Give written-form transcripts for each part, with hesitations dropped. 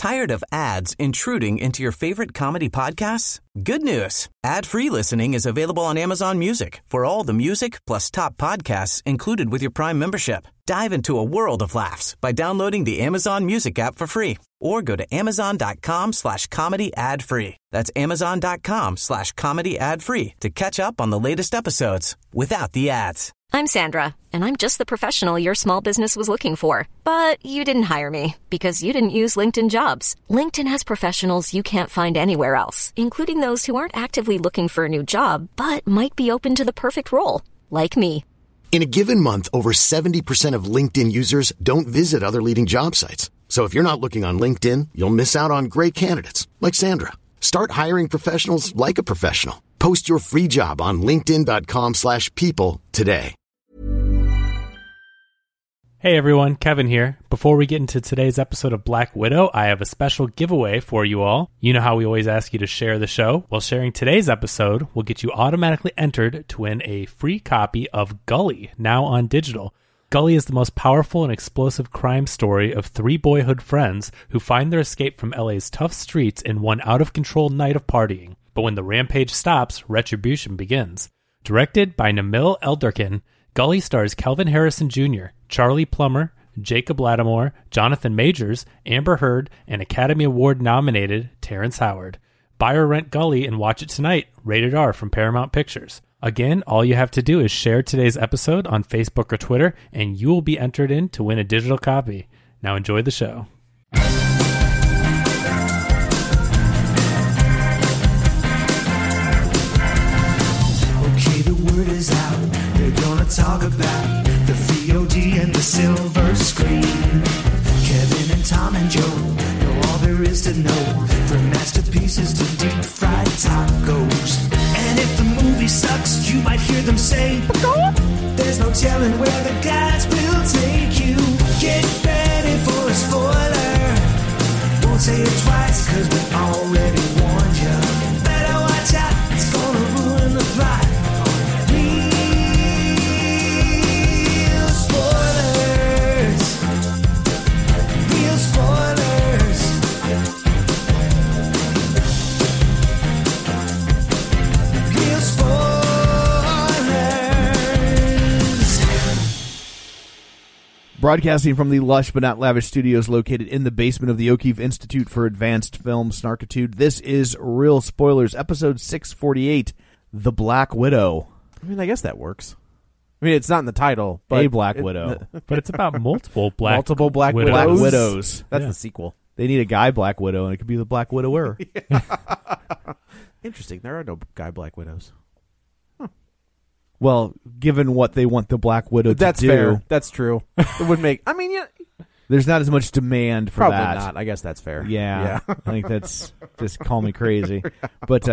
Tired of ads intruding into your favorite comedy podcasts? Good news. Ad-free listening is available on Amazon Music for all the music plus top podcasts included with your Prime membership. Dive into a world of laughs by downloading the Amazon Music app for free or go to amazon.com/comedy ad-free. That's amazon.com/comedy ad-free to catch up on the latest episodes without the ads. I'm Sandra, and I'm just the professional your small business was looking for. But you didn't hire me because you didn't use LinkedIn Jobs. LinkedIn has professionals you can't find anywhere else, including those who aren't actively looking for a new job, but might be open to the perfect role, like me. In a given month, over 70% of LinkedIn users don't visit other leading job sites. So if you're not looking on LinkedIn, you'll miss out on great candidates like Sandra. Start hiring professionals like a professional. Post your free job on linkedin.com/people today. Hey everyone, Kevin here. Before we get into today's episode of Black Widow, I have a special giveaway for you all. You know how we always ask you to share the show? Well, sharing today's episode will get you automatically entered to win a free copy of Gully, now on digital. Gully is the most powerful and explosive crime story of three boyhood friends who find their escape from LA's tough streets in one out-of-control night of partying. But when the rampage stops, retribution begins. Directed by Namil Elderkin, Gully stars Kelvin Harrison Jr., Charlie Plummer, Jacob Lattimore, Jonathan Majors, Amber Heard, and Academy Award-nominated Terrence Howard. Buy or rent Gully and watch it tonight, rated R from Paramount Pictures. Again, all you have to do is share today's episode on Facebook or Twitter, and you will be entered in to win a digital copy. Now enjoy the show. Okay, the word is out. They're gonna talk about the VOD and the silver screen. Kevin and Tom and Joe know all there is to know, from masterpieces to deep fried tacos. And if the movie sucks, you might hear them say, there's no telling where the guys will take you. Get ready for a spoiler. Won't say it twice, cause we already warned you. Better watch out, it's gonna ruin the plot. Real spoilers. Real spoilers. Real spoilers. Broadcasting from the lush but not lavish studios located in the basement of the O'Keefe Institute for Advanced Film Snarkitude, this is Real Spoilers, episode 648, The Black Widow. I mean, I guess that works. I mean, it's not in the title, but A Black Widow. But it's about multiple Black Widows. Black Widows. That's Yeah. the sequel. They need a guy Black Widow, and it could be the Black Widower. Interesting. There are no guy Black Widows. Well, given what they want the Black Widow That's to do, fair. That's true. It would make. I mean, yeah, there's not as much demand for probably that. not. I guess that's fair. Yeah. I think that's just call me crazy. But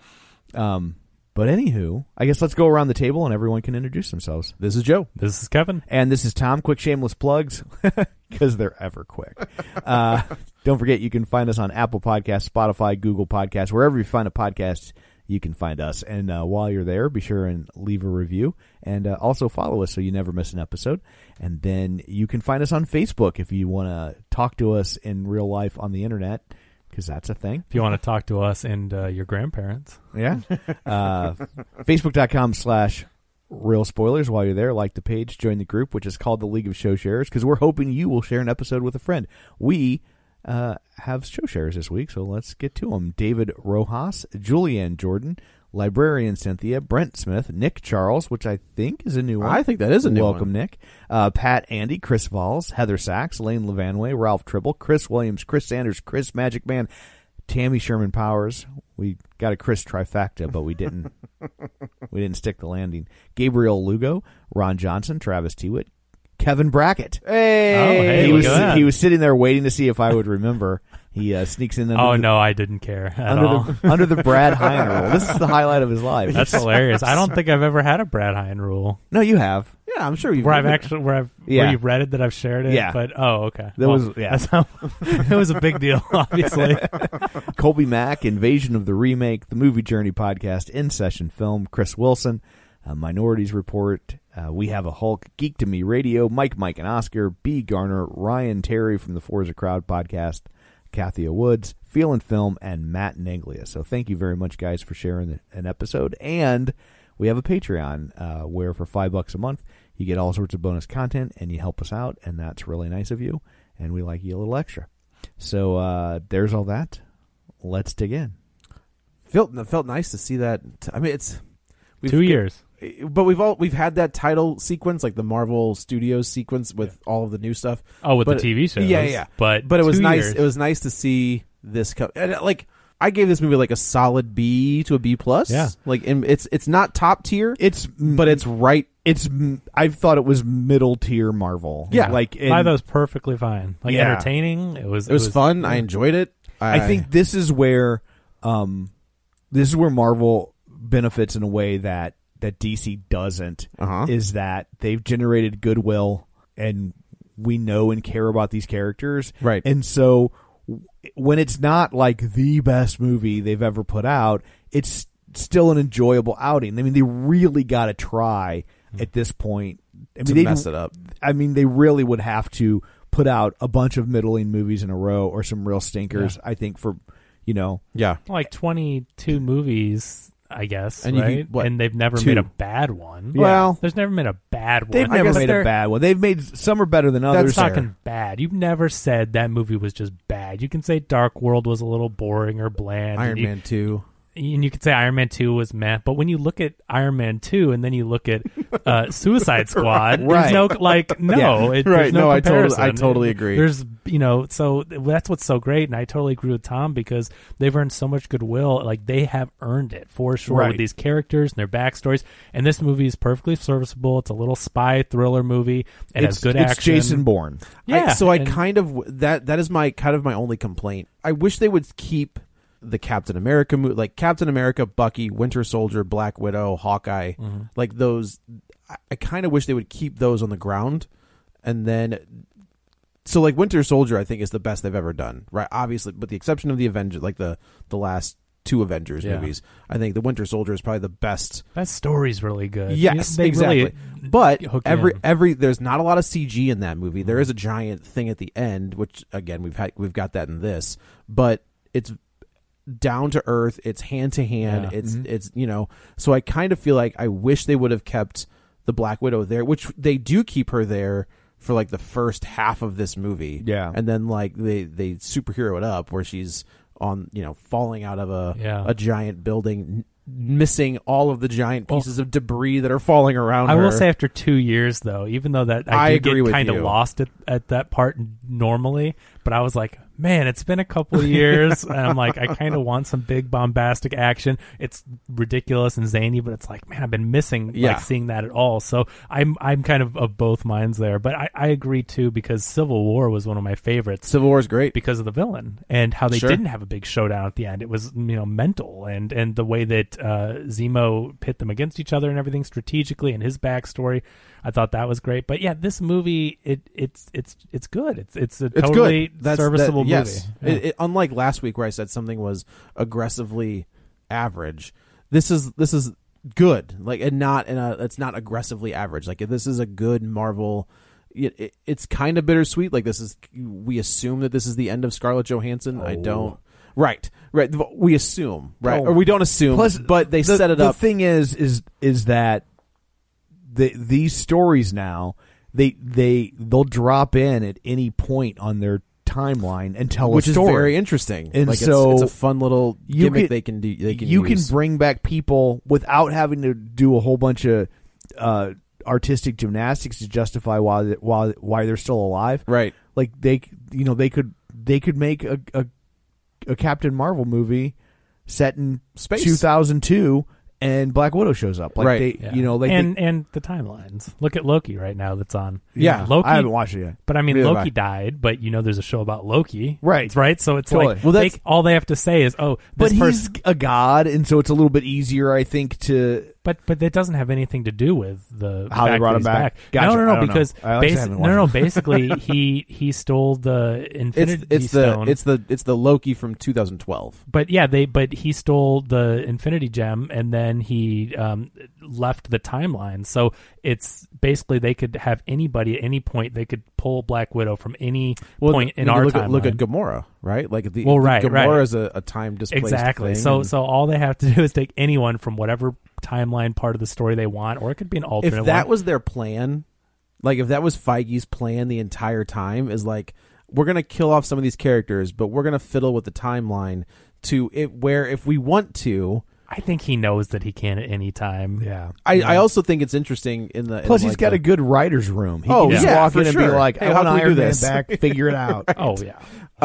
anywho, I guess let's go around the table and everyone can introduce themselves. This is Joe. This is Kevin. And this is Tom. Quick shameless plugs, because they're ever quick. Don't forget, you can find us on Apple Podcasts, Spotify, Google Podcasts, wherever you find a podcast, you can find us. And while you're there, be sure and leave a review. And also follow us so you never miss an episode. And then you can find us on Facebook if you want to talk to us in real life on the internet, because that's a thing. If you want to talk to us and your grandparents. Yeah. Facebook.com/Real Spoilers. While you're there, like the page, join the group, which is called the League of Show Sharers, because we're hoping you will share an episode with a friend. We have show sharers this week, so let's get to them. David Rojas, Julianne Jordan, Librarian Cynthia, Brent Smith, Nick Charles, which I think is a new one. I think that is a new one. Welcome, Nick. Pat Andy, Chris Valls, Heather Sachs, Lane Levanway, Ralph Tribble, Chris Williams, Chris Sanders, Chris Magic Man, Tammy Sherman Powers. We got a Chris trifecta, but we didn't stick the landing. Gabriel Lugo, Ron Johnson, Travis Tewitt, Kevin Brackett. Hey, he was sitting there waiting to see if I would remember. He sneaks in. No, I didn't care at all. Under the Brad Hine rule. This is the highlight of his life. That's hilarious. I don't think I've ever had a Brad Hine rule. No, you have. Yeah, I'm sure you've. Where you've read it, that I've shared it. Yeah. But okay. That's it was a big deal, obviously. Colby Mack, Invasion of the Remake, the Movie Journey podcast, In Session Film, Chris Wilson, Minorities Report, We Have a Hulk, Geek to Me Radio, Mike, and Oscar, B. Garner, Ryan Terry from the Forza Crowd podcast, Kathia Woods, Feel and Film, and Matt Neglia. So thank you very much, guys, for sharing an episode. And we have a Patreon where for $5 a month, you get all sorts of bonus content, and you help us out, and that's really nice of you, and we like you a little extra. So there's all that. Let's dig in. Felt nice to see that. I mean, it's 2 years. But we've had that title sequence, like the Marvel Studios sequence with all of the new stuff. Oh, with the TV shows. Yeah. But it was 2 nice. years. It was nice to see this come. And like, I gave this movie like a solid B to a B plus. Yeah. Like, it's not top tier. But it's right. I thought it was middle tier Marvel. Yeah. like I thought it was perfectly fine. Like Yeah. entertaining. It was fun. I enjoyed it. I think this is where Marvel benefits in a way that DC doesn't. Is that they've generated goodwill, and we know and care about these characters, right? And so when it's not like the best movie they've ever put out, it's still an enjoyable outing. I mean, they really got to try at this point. I mean, to mess it up. I mean, they really would have to put out a bunch of middling movies in a row or some real stinkers. I think for like 22 movies, I guess, and right? And they've never made a bad one. Yeah. Well, there's never been a bad one. They've never made a bad one. They've made some are better than others. That's talking bad. You've never said that movie was just bad. You can say Dark World was a little boring or bland. Iron Man 2. And you could say Iron Man 2 was meh, but when you look at Iron Man 2 and then you look at Suicide Squad, there's no there's no comparison. I totally agree. There's so that's what's so great, and I totally agree with Tom because they've earned so much goodwill. Like they have earned it for sure with these characters and their backstories. And this movie is perfectly serviceable. It's a little spy thriller movie. It has good action. It's Jason Bourne. Yeah. That is my kind of my only complaint. I wish they would keep the Captain America movie, like Captain America, Bucky, Winter Soldier, Black Widow, Hawkeye, like those. I kind of wish they would keep those on the ground, and then so like Winter Soldier, I think is the best they've ever done, right? Obviously, with the exception of the Avengers, like the last two Avengers movies, I think the Winter Soldier is probably the best. That story's really good. Yes, exactly. But there's not a lot of CG in that movie. There is a giant thing at the end, which again we've got that in this, but it's down to earth, it's hand to hand, it's so I kind of feel like I wish they would have kept the Black Widow there, which they do keep her there for like the first half of this movie, and then like they superhero it up where she's on falling out of a giant building, missing all of the giant pieces of debris that are falling around her. I will say after 2 years though, even though that I agree get kind of lost at that part normally, but I was like, man, it's been a couple of years, and I'm like, I kind of want some big bombastic action. It's ridiculous and zany, but it's like, man, I've been missing like seeing that at all. So I'm kind of both minds there, but I agree too because Civil War was one of my favorites. Civil War is great because of the villain and how they didn't have a big showdown at the end. It was mental and the way that Zemo pit them against each other and everything strategically and his backstory. I thought that was great, but yeah, this movie it's good. It's a totally serviceable movie. Yes, yeah. Unlike last week where I said something was aggressively average, this is good. Like it's not aggressively average. Like this is a good Marvel. It's kind of bittersweet. Like we assume that this is the end of Scarlett Johansson. I don't. Right. We assume, right, or we don't assume. Plus, but they set it up. The thing is that these stories now they'll drop in at any point on their timeline and tell which a story, is very interesting. And like so it's a fun little gimmick they can do. You can bring back people without having to do a whole bunch of artistic gymnastics to justify why they're still alive. Right. Like they could make a Captain Marvel movie set in space 2002. And Black Widow shows up, like right? And the timelines. Look at Loki right now that's on. Yeah, Loki. I haven't watched it yet. But I mean, Loki died. But there's a show about Loki, right? So it's totally. Like, all they have to say is, but he's a god, and so it's a little bit easier, I think, to But that doesn't have anything to do with the How they fact brought that him he's back. back. Gotcha. I No, don't know. because I actually haven't watched it. basically he stole the Infinity Stone. It's the Loki from 2012. But yeah, but he stole the Infinity Gem and then he left the timeline. So it's basically they could have anybody at any point. They could pull Black Widow from any point in our timeline. Look at Gamora, right? Like right. Gamora is a time displaced exactly. thing. So all they have to do is take anyone from whatever timeline part of the story they want, or it could be an alternate. If that one. was their plan, like if that was Feige's plan the entire time, is like we're gonna kill off some of these characters, but we're gonna fiddle with the timeline to it where if we want to. I think he knows that he can at any time. Yeah. I also think it's interesting in the Plus, he's got a good writer's room. He Oh, can just yeah, walk for in and sure. be like, Hey, I how want can we do Iron Man this? back. Figure it out. Oh yeah.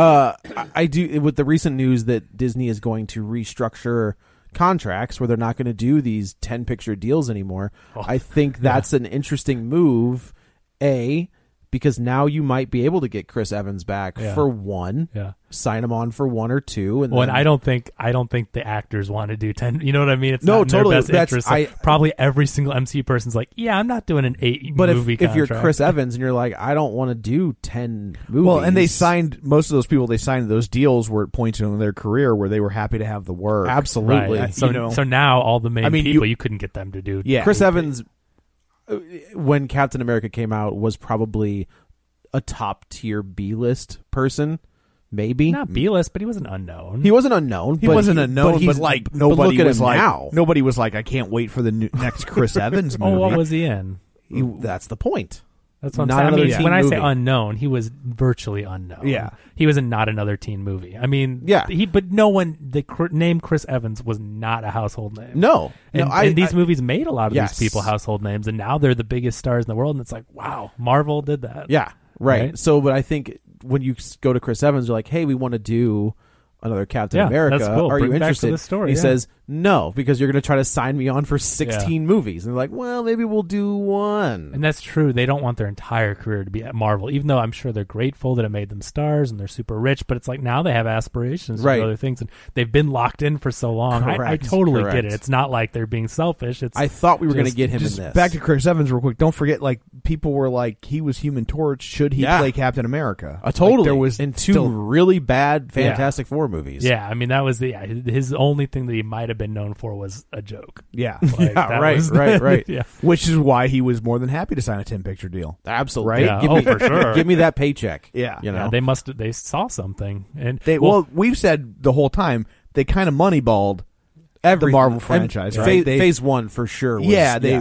I do with the recent news that Disney is going to restructure contracts where they're not going to do these 10-picture deals anymore. I think that's an interesting move. Because now you might be able to get Chris Evans back for one. Yeah. Sign him on for 1 or 2, and Well, then, and I don't think the actors want to do 10. You know what I mean? It's No, not in totally. their best That's- interest. So probably every single MCU person's like, yeah, I'm not doing an 8 But movie if you're contract. Chris Evans and you're like, I don't want to do 10 movies. Well, and they signed most of those people. They signed those deals were at points in their career where they were happy to have the work. Absolutely. Right. So, You know. so now all the main people, you you couldn't get them to do. Yeah. Chris Evans, when Captain America came out, was probably a top tier B-list person. Maybe Not B-list, but he was an unknown. he wasn't unknown. He wasn't unknown, but he's- like but nobody look at was him like now. nobody was like, I can't wait for the next Chris Evans movie. Oh, what was he in? That's the point. That's what I'm Not saying. I another mean, teen when I say movie. unknown, he was virtually unknown. Yeah. He was in not another teen movie. I mean, Yeah. but no one, the name Chris Evans was not a household name. No, And these movies made a lot of Yes. these people household names, and now they're the biggest stars in the world. And it's like, wow, Marvel did that. Yeah, right. Right? So, but I think when you go to Chris Evans, you're like, hey, we want to do another Captain Yeah, America. that's cool. Are Bring you it back to interested? the story, He yeah. says, no, because you're going to try to sign me on for 16 movies. And they're like, well, maybe we'll do one. And that's true. They don't want their entire career to be at Marvel, even though I'm sure they're grateful that it made them stars and they're super rich. But it's like now they have aspirations to Right. do other things, and they've been locked in for so long. I Correct. totally get Correct. it. It's not like they're being selfish. It's I thought we were going to just- get him Just in this. back to Chris Evans real quick. Don't forget, like people were like, he was Human Torch. Should he Yeah. play Captain America? Totally. Like, there was in 2 still- really bad Fantastic Four movies. yeah. I mean, that was his only thing that he might have been known for was a joke. yeah, Like, Yeah, that right, was- right. Yeah. which is why he was more than happy to sign a 10-picture deal. Absolutely. Right? Yeah. Give Oh, me, for sure. Give me that paycheck. Yeah. You know? Yeah, they saw something, and Well, we've said the whole time they kind of moneyballed the Marvel franchise, And right? They- phase 1 for sure. Was,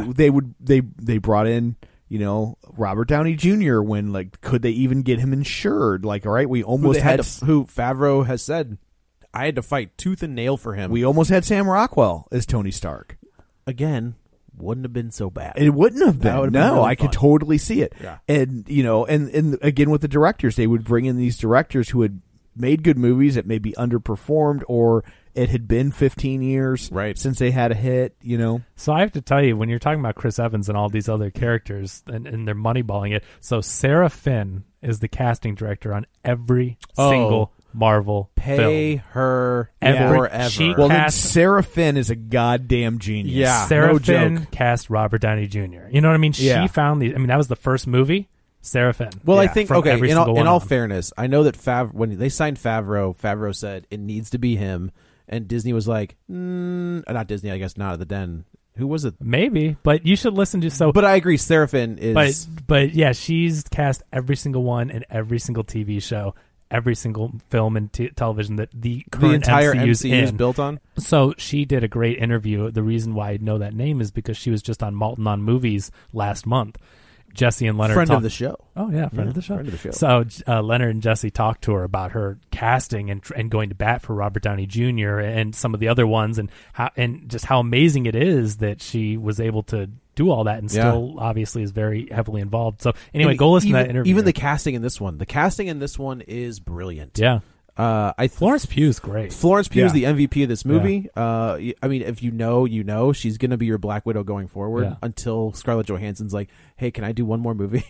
they brought in, you know, Robert Downey Jr. when like could they even get him insured? Like, all right, we who almost they had who Favreau has said I had to fight tooth and nail for him. we almost had Sam Rockwell as Tony Stark. Again, wouldn't have been so bad. It wouldn't have That been. would've been No, really I could fun. totally see it. Yeah. And you know, and again with the directors, they would bring in these directors who had made good movies that maybe underperformed, or it had been 15 years Right. since they had a hit. You know, So I have to tell you, when you're talking about Chris Evans and all these other characters, and they're moneyballing it. So Sarah Finn is the casting director on every single Marvel Pay film. her Every- forever. she- well, then Cast- Sarah Finn is a goddamn genius. Yeah. Sarah no Finn joke. cast Robert Downey Jr. You know what I mean? Yeah. She found these. I mean, that was the first movie. Sarah Finn. Well, I Yeah, think from okay. every In single all, one in of all them. fairness, I know that when they signed Favreau said it needs to be him, and Disney was like, not Disney, I guess, not at the Den. Who was it? Maybe, but you should listen to so. But I agree, Seraphin is. But yeah, she's cast every single one in every single TV show, every single film and television that the the current entire MCU MCU is in. built on. So she did a great interview. The reason why I know that name is because she was just on Malton on Movies last month. Jesse and Leonard Friend of talked- the show. Oh yeah, friend of the show. friend of the show. So Leonard and Jesse talked to her about her casting and going to bat for Robert Downey Jr. and some of the other ones, and just how amazing it is that she was able to do all that and Yeah. still obviously is very heavily involved. So anyway, go listen to that interview. Even the casting in this one. The casting in this one is brilliant. yeah, Florence Pugh's great. Florence Pugh is Yeah. the MVP of this movie. I mean, if you know, you know. She's going to be your Black Widow going forward Yeah. until Scarlett Johansson's like, hey, can I do one more movie?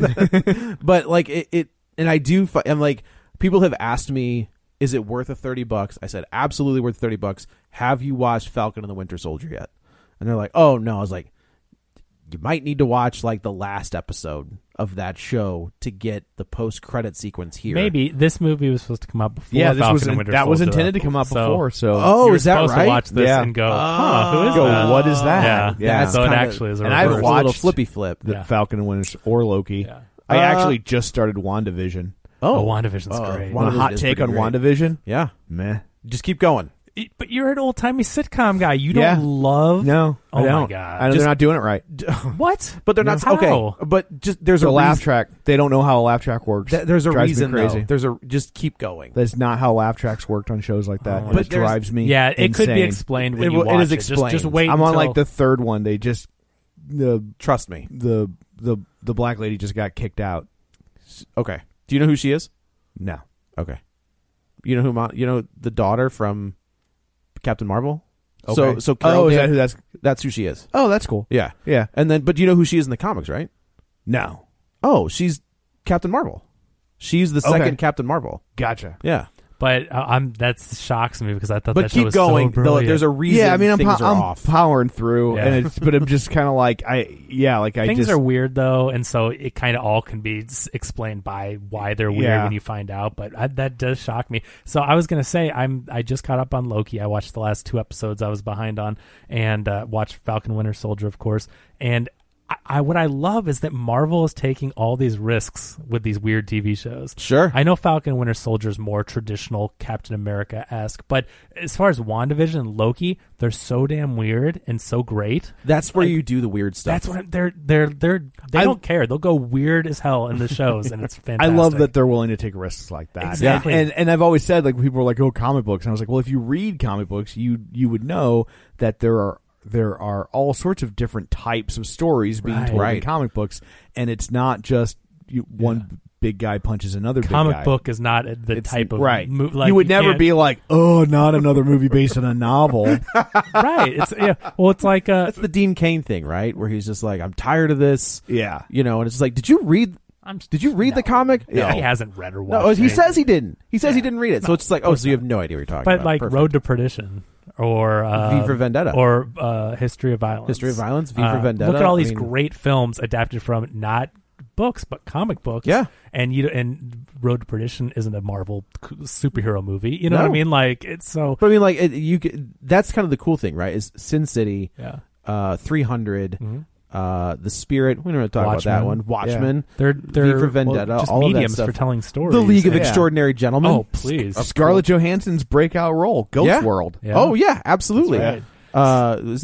But like it and I'm like, people have asked me, is it worth $30? I said, absolutely worth $30. Have you watched Falcon and the Winter Soldier yet? And they're like, oh no. I was like, you might need to watch like the last episode of that show to get the post-credit sequence here. Maybe this movie was supposed to come out before. Yeah, this Falcon was and Winter that was Soldier, intended to come out before. So Oh, you were is that supposed right? to watch this Yeah. and go, who is go, that? what is that? Yeah, Yeah. So it kinda- actually is a and I haven't reverse. It was a little watched flippy flip. the Yeah. Falcon and Winter or Loki. Yeah. I actually just started WandaVision. Oh, WandaVision's Oh, great. Want a WandaVision hot is take pretty on great. WandaVision? Yeah. Meh. Just keep going. But you're an old-timey sitcom guy. You don't Yeah. love... No, Oh, I my don't. God. I know Just- they're not doing it right. What? But they're not How? okay. But just there's There's a a laugh reason. track. They don't know how a laugh track works. There's a Drives me reason. crazy. Though. There's a just keep going. That's not how laugh tracks worked on shows like that. Oh, and but it there's- drives me. Yeah, it could be insane. explained when It you will- it watch is it. Just explained. wait I'm on until... like the third one. They just the Trust me. the black lady just got kicked out. Okay. Do you know who she is? No. Okay. You know who? You know the daughter from Captain Marvel. Okay. So Carol is that Dan- who that's? that's who she is. Oh, that's cool. Yeah. Yeah. And then, but you know who she is in the comics, right? No. Oh, she's Captain Marvel. She's the Okay. second Captain Marvel. Gotcha. Yeah. But that shocks me because I thought But that show keep was going. so brilliant. There's a reason. Yeah, I mean, I'm things are off. powering through, Yeah. and but I'm just kind of like I Things just are weird though, and so it kind of all can be explained by why they're weird Yeah. when you find out. But that does shock me. So I was gonna say I just caught up on Loki. I watched the last 2 episodes I was behind on, and watched Falcon Winter Soldier, of course. And what I love is that Marvel is taking all these risks with these weird TV shows. Sure. I know Falcon and Winter Soldier is more traditional Captain America-esque, but as far as WandaVision and Loki, they're so damn weird and so great. That's where Like, you do the weird stuff. That's what they don't care. They'll go weird as hell in the shows, and it's I fantastic. love that they're willing to take risks like that. Exactly. And I've always said, like, people are like, oh, comic books, and I was like, well, if you read comic books, you would know that there are all sorts of different types of stories being told in Right. comic books, and it's not just one big guy punches another comic big guy. book is not the It's- type of right. Like, you would never can't- be like, oh, not another movie based on a novel. right. It's Well, it's like That's the Dean Cain thing, right? Where he's just like, I'm tired of this. Yeah. You know, and it's just like, did you read the comic? No, No. he hasn't read or watched. No, he anything. says he didn't. He says he didn't read it. So it's just like, oh, so you have no idea what you're talking But about. like Perfect. Road to Perdition or V for Vendetta. or History of Violence. History of Violence, V for Vendetta. Look at all these I mean- great films adapted from not books but comic books. Yeah. and Road to Perdition isn't a Marvel superhero movie. You know No. what I mean? Like it's so. But I mean, like, that's kind of the cool thing, right? Is Sin City, Yeah. 300, The Spirit. We don't have to talk about that Watchmen. one. Watchmen. They're V for Vendetta. just all of that mediums stuff. for telling stories. The League of Yeah. Extraordinary Gentlemen. Oh, please. Scarlett Johansson's breakout role, Ghost Yeah. World. Yeah. Oh yeah, absolutely. That's right. Is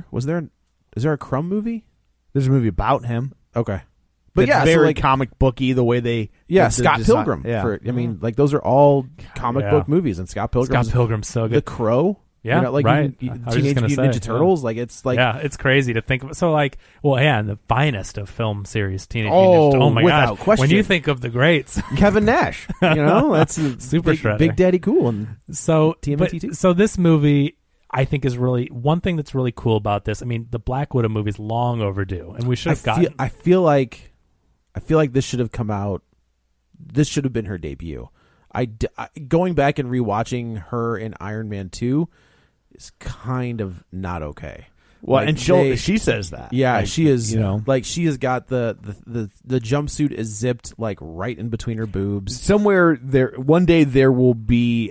there a Crumb movie? There's a movie about him. Okay. But It's yeah, so very like, comic booky the way they the Scott design- Pilgrim. Yeah. I mean, like those are all comic yeah. book movies, and Scott Pilgrim. Scott Pilgrim's so The good. Crow. Yeah, you know, like right. even I was just Teenage gonna Mutant say, Ninja Turtles. Like it's like yeah, it's crazy to think of. So like, well, yeah, and the finest of film series, Teenage Oh, Mutant Ninja. Oh my without gosh! question. When you think of the greats, Kevin Nash. You know, that's Super big, Shredder. Big Daddy Cool. And so TMNT. so this movie, I think, is really one thing that's really cool about this. I mean, the Black Widow movie is long overdue, and we should have gotten. I feel like this should have come out. This should have been her debut. Going back and rewatching her in Iron Man 2 is kind of not okay. Well, Like, and she says that. Yeah, Like, she is. You know, like she has got the jumpsuit is zipped like right in between her boobs. somewhere there. One day there will be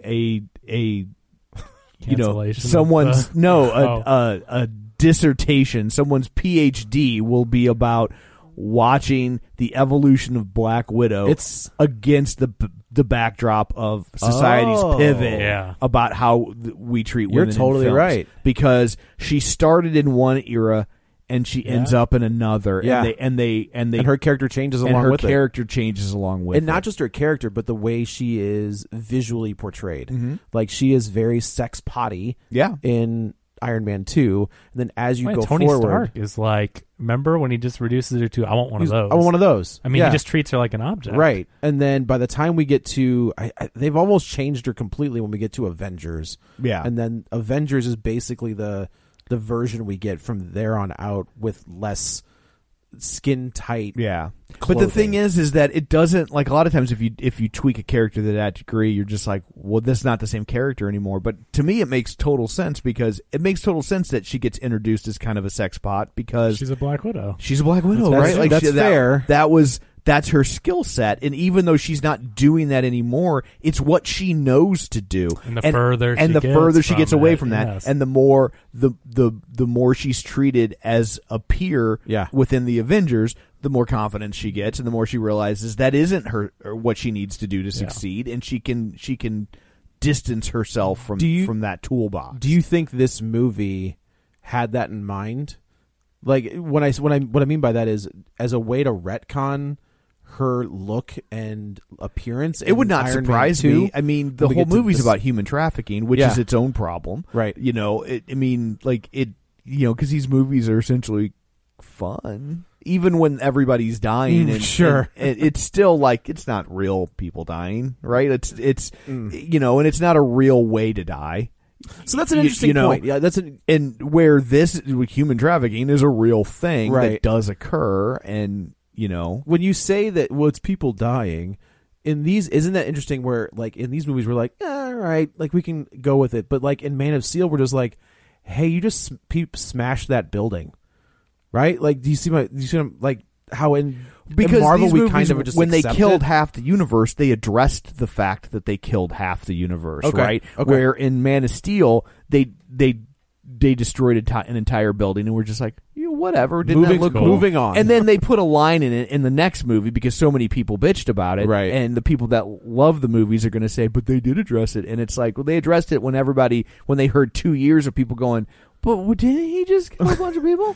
a Cancellation of someone's the- a dissertation. Someone's PhD will be about watching the evolution of Black Widow. It's- against the backdrop of society's Oh. pivot Yeah. about how we treat You're women. in totally films. right. Because she started in one era and she ends up in another. Yeah. and And her character changes and along her with character changes along with and it. not just her character, but the way she is visually portrayed. Like she is very sex potty. Yeah. In Iron Man 2, and then as you Wait, go Tony forward, Stark is like, remember when he just reduces her to, I want one of he's- those. I want one of those. I mean, Yeah. he just treats her like an object. Right. And then by the time we get to, they've almost changed her completely when we get to Avengers. Yeah. And then Avengers is basically the version we get from there on out with less, skin tight. Yeah. But clothing. the thing is that it doesn't, like, a lot of times if you tweak a character to that degree, you're just like, well, this is not the same character anymore. But to me, it makes total sense, because it makes total sense that she gets introduced as kind of a sex pot, because she's a Black Widow. She's a Black Widow, That's- right? Like, that's fair. That's her skill set, and even though she's not doing that anymore, it's what she knows to do. And the further she gets away from that, yes. and the more she's treated as a peer within the Avengers, the more confidence she gets, and the more she realizes that isn't her or what she needs to do to succeed, and she can distance herself from that toolbox. Do you think this movie had that in mind? Like, what I mean by that is as a way to retcon her look and appearance. It would not Iron surprise Man 2. me. I mean, the whole movie's about human trafficking, which is its own problem, right? You know, because these movies are essentially fun, even when everybody's dying. And it's still like, it's not real people dying, right? It's and it's not a real way to die. So that's an interesting point. Yeah, and where this human trafficking is a real thing that does occur, and when you say that, well, it's people dying in these, isn't that interesting? Where like in these movies, we're like, all right, like we can go with it, but like in Man of Steel, we're just like, hey, you just smashed that building, right? Like, do you see like how in Marvel these we movies, kind of just when they accept killed it? half the universe, they addressed the fact that they killed half the universe, Okay. right? Okay. Where in Man of Steel, they destroyed an entire building, and we're just like, whatever. Didn't that look cool? Moving on. And then they put a line in it in the next movie because so many people bitched about it, right? And the people that love the movies are going to say, but they did address it, and it's like, well, they addressed it when they heard 2 years of people going, but didn't he just kill a bunch of people?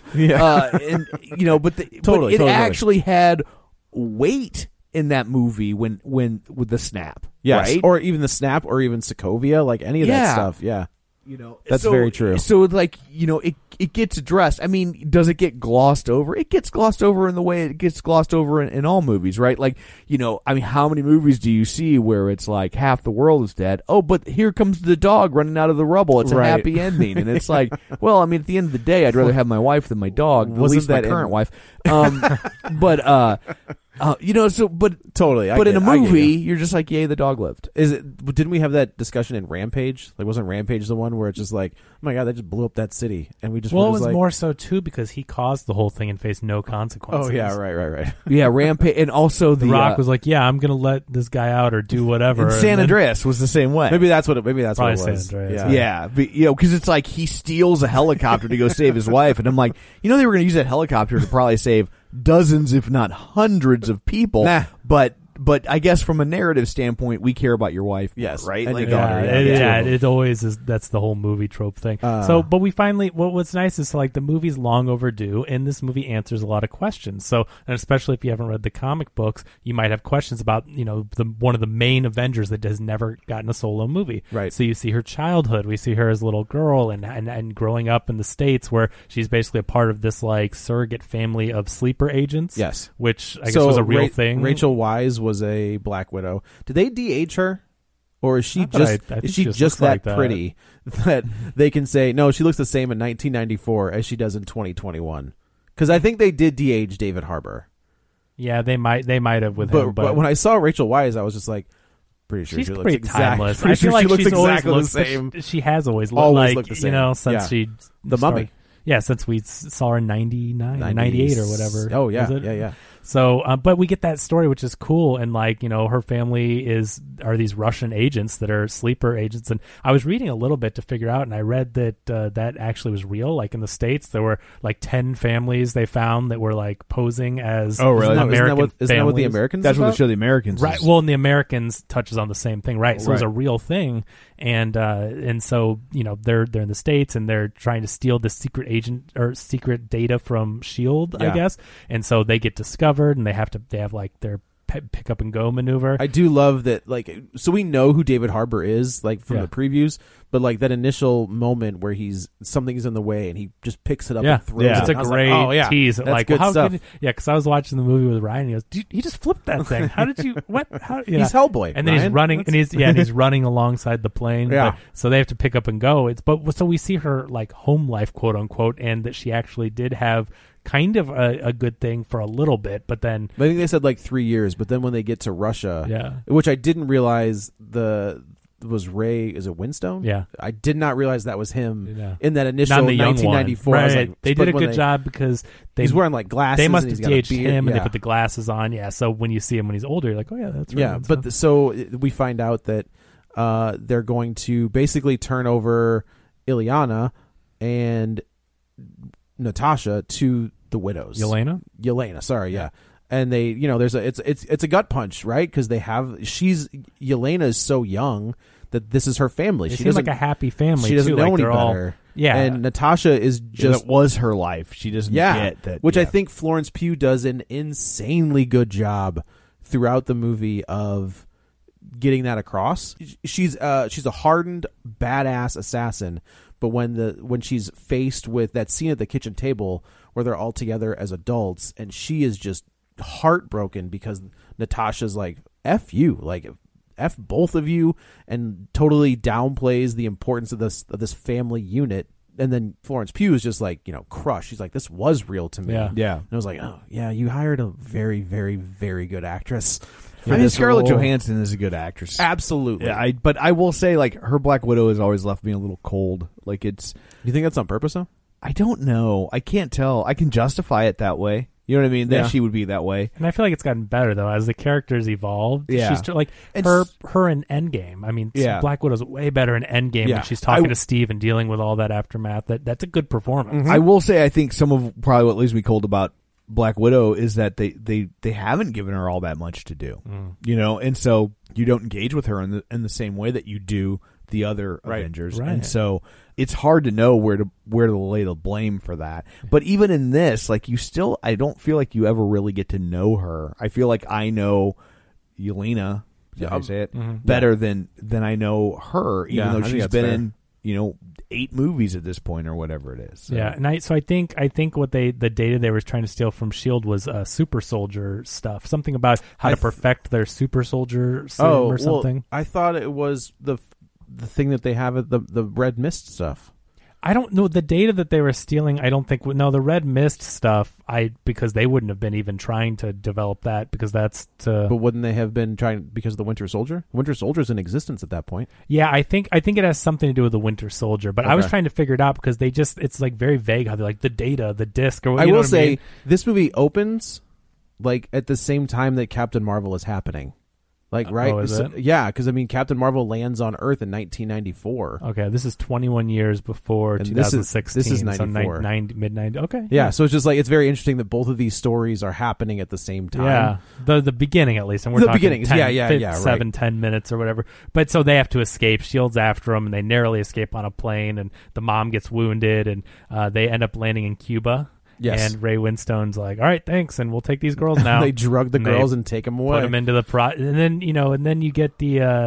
But it actually had weight in that movie when with the snap, yes, right? Or even the snap, or even Sokovia, like any of that stuff, that's very true. So like, it gets addressed. I mean, does it get glossed over? It gets glossed over in the way it gets glossed over in all movies, right? Like, I mean, how many movies do you see where it's like half the world is dead? Oh, but here comes the dog running out of the rubble. It's a happy ending. And it's like, well, I mean, at the end of the day, I'd rather have my wife than my dog. At least my current wife. Totally. But in a movie, you're just like, yay, the dog lived. Didn't we have that discussion in Rampage? Like, wasn't Rampage the one where it's just like, oh my god, they just blew up that city, and we just it were was like, more so too because he caused the whole thing and faced no consequences. Oh yeah, right. Yeah, Rampage, and also the Rock was like, yeah, I'm gonna let this guy out or do whatever. And San Andreas was the same way. Maybe that's what it was. San Andreas. Yeah, but, because it's like he steals a helicopter to go save his wife, and I'm like, they were going to use that helicopter to probably save dozens, if not hundreds, of people. Nah. But I guess from a narrative standpoint, we care about your wife, yes, right? And like, your daughter, it always is. That's the whole movie trope thing. But we finally, what's nice is like the movie's long overdue, and this movie answers a lot of questions. So, and especially if you haven't read the comic books, you might have questions about one of the main Avengers that has never gotten a solo movie. Right. So you see her childhood. We see her as a little girl and growing up in the States, where she's basically a part of this like surrogate family of sleeper agents. Yes, which I guess was a real thing. Rachel Weisz was a Black Widow. Did they de-age her, or is she just that pretty that they can say no? She looks the same in 1994 as she does in 2021. Because I think they did de-age David Harbour. Yeah, they might have with him. But when I saw Rachel Weisz, I was just like, pretty sure she's she looks pretty timeless. I feel like she looks exactly always the same. She has always looked the same. Since she The Mummy. Yeah, since we saw her in 99, 98 or whatever. Oh yeah, yeah. So, but we get that story, which is cool, and like her family are these Russian agents that are sleeper agents, and I was reading a little bit to figure out, and I read that that actually was real. Like in the States, there were like 10 families they found that were like posing as American isn't that what the Americans? That's what the show The Americans, right? Well, and the Americans touches on the same thing, right? So it was a real thing, and so they're in the States and they're trying to steal the secret agent or secret data from S.H.I.E.L.D., I guess, and so they get discovered. And they have like their pick up and go maneuver. I do love that, like, so we know who David Harbour is, like from the previews, but like that initial moment where something's in the way and he just picks it up and throws it. It's a great tease. That's like, good stuff. Because I was watching the movie with Ryan. And he goes, "Dude, he just flipped that thing. How did you? What? How?" He's Hellboy, and then Ryan. he's running, and he's running alongside the plane. Yeah. So they have to pick up and go. So we see her like home life, quote unquote, and that she actually did have kind of a good thing for a little bit, but then I think they said like 3 years, but then when they get to Russia, Yeah. which I didn't realize was Ray, is it Winstone? Yeah. I did not realize that was him Yeah. in that initial not the young 1994. one. I was Right. like, They but did a when good job because he's wearing like glasses. they must and have he's got a de-aged beard. him, and Yeah. they put the glasses on. Yeah, so when you see him when he's older, you're like, oh yeah, that's right. Yeah, but so we find out that they're going to basically turn over Ilyana and Natasha to the widows. Yelena, sorry, yeah. And they, there's it's a gut punch, right? Because Yelena is so young that this is her family. She She seems doesn't like a happy family. She doesn't too. know like any they're all- better. Yeah, and Natasha is just it was her life. She doesn't get that. which I yeah. think Florence Pugh does an insanely good job throughout the movie of getting that across. She's a hardened badass assassin, but when she's faced with that scene at the kitchen table where they're all together as adults and she is just heartbroken because Natasha's like, F you, like F both of you, and totally downplays the importance of this family unit. And then Florence Pugh is just like, crushed. She's like, this was real to me. Yeah. And I was like, oh yeah, you hired a very, very, very good actress. I mean, Scarlett Johansson is a good actress. Absolutely. Yeah, but I will say, like, her Black Widow has always left me a little cold. Like, Do you think that's on purpose though? I don't know. I can't tell. I can justify it that way. You know what I mean? Yeah. That she would be that way. and I feel like it's gotten better though as the characters evolved. Yeah. She's like And her in Endgame. I mean, Yeah. Black Widow's way better in Endgame Yeah. when she's talking I- to Steve and dealing with all that aftermath. That's a good performance. I will say, I think some of probably what leaves me cold about Black Widow is that they haven't given her all that much to do, and so you don't engage with her in the same way that you do the other Avengers, Right. and so it's hard to know where to lay the blame for that. But even in this, like, I don't feel like you ever really get to know her. I feel like I know Yelena, I say it, better than I know her, even Yeah, I though think she's that's been fair. in 8 movies at this point or whatever it is. So. Yeah, and I think what the data they were trying to steal from Shield was super soldier stuff, something about how to perfect their super soldier serum or something. Well, I thought it was the thing that they have at the Red Mist stuff. I don't know the data that they were stealing. I don't think the Red Mist stuff. Because they wouldn't have been even trying to develop that because that's to. But wouldn't they have been trying because of the Winter Soldier? Winter Soldier's in existence at that point. Yeah, I think it has something to do with the Winter Soldier. But I was Okay. trying to figure it out because it's like very vague how they're like the data, the disc, or I you know will what I say mean? this movie opens like at the same time that Captain Marvel is happening. Like right, Oh, is it? Yeah, because I mean, Captain Marvel lands on Earth in 1994. Okay, this is 21 years before And this is- 2016. this is so 94. mid-90. Okay. Yeah, so it's just like it's very interesting that both of these stories are happening at the same time. Yeah, the beginning at least, and we're The talking beginning, 10, yeah, right. 7-10 minutes or whatever. But so they have to escape. Shield's after them, and they narrowly escape on a plane. And the mom gets wounded, and they end up landing in Cuba. Yes. And Ray Winstone's like, "All right, thanks, and we'll take these girls now." They drug the And they girls and take them away. put them into the and then you get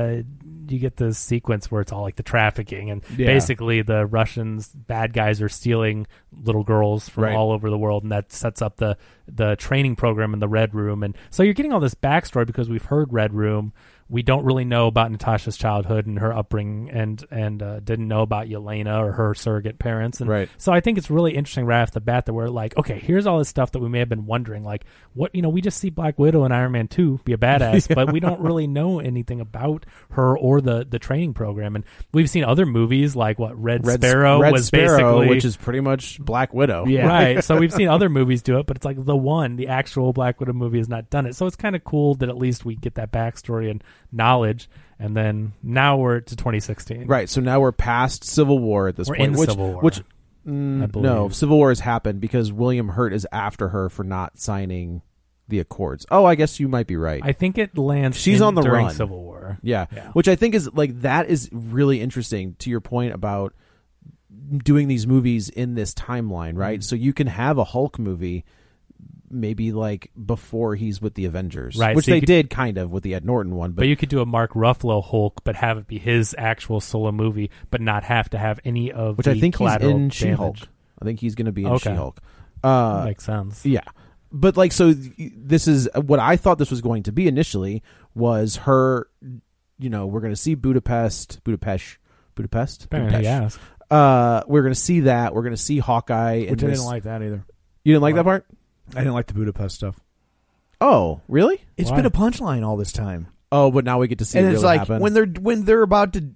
the sequence where it's all like the trafficking and Yeah. basically the Russians bad guys are stealing little girls from Right. all over the world, and that sets up the training program in the Red Room. And so you're getting all this backstory because we've heard Red Room. We don't really know about Natasha's childhood and her upbringing, and didn't know about Yelena or her surrogate parents. And Right. so I think it's really interesting right off the bat that we're like, okay, here's all this stuff that we may have been wondering, like what we just see Black Widow and Iron Man 2 be a badass, but we don't really know anything about her or the training program. And we've seen other movies like Red Sparrow was Sparrow, basically, which is pretty much Black Widow. yeah, right. So we've seen other movies do it, but it's like the actual Black Widow movie has not done it. So it's kind of cool that at least we get that backstory and knowledge. And then now we're to 2016. Right. So now we're past Civil War at this We're point. in Civil War. Which I believe. no, Civil War has happened because William Hurt is after her for not signing the Accords. Oh, I guess you might be right. I think it lands. She's on the during run. Civil War. Yeah. Yeah. Which I think is like that is really interesting to your point about doing these movies in this timeline, right? Mm-hmm. So you can have a Hulk movie maybe like before he's with the Avengers, Right, which so you they could- did kind of with the Ed Norton one, But you could do a Mark Ruffalo Hulk, but have it be his actual solo movie, but not have to have any of which the I think he's collateral in She-Hulk. damage. I think he's going to be in Okay. She-Hulk. Makes sense. Yeah. But like, so this is what I thought this was going to be initially was her, we're going to see Budapest. Apparently, yes. We're going to see that. We're going to see Hawkeye. Which I didn't like that either. You didn't like that part? I didn't like the Budapest stuff. Oh, really? It's Why? been a punchline all this time. Oh, but now we get to see And it it's really like happen. when they're about to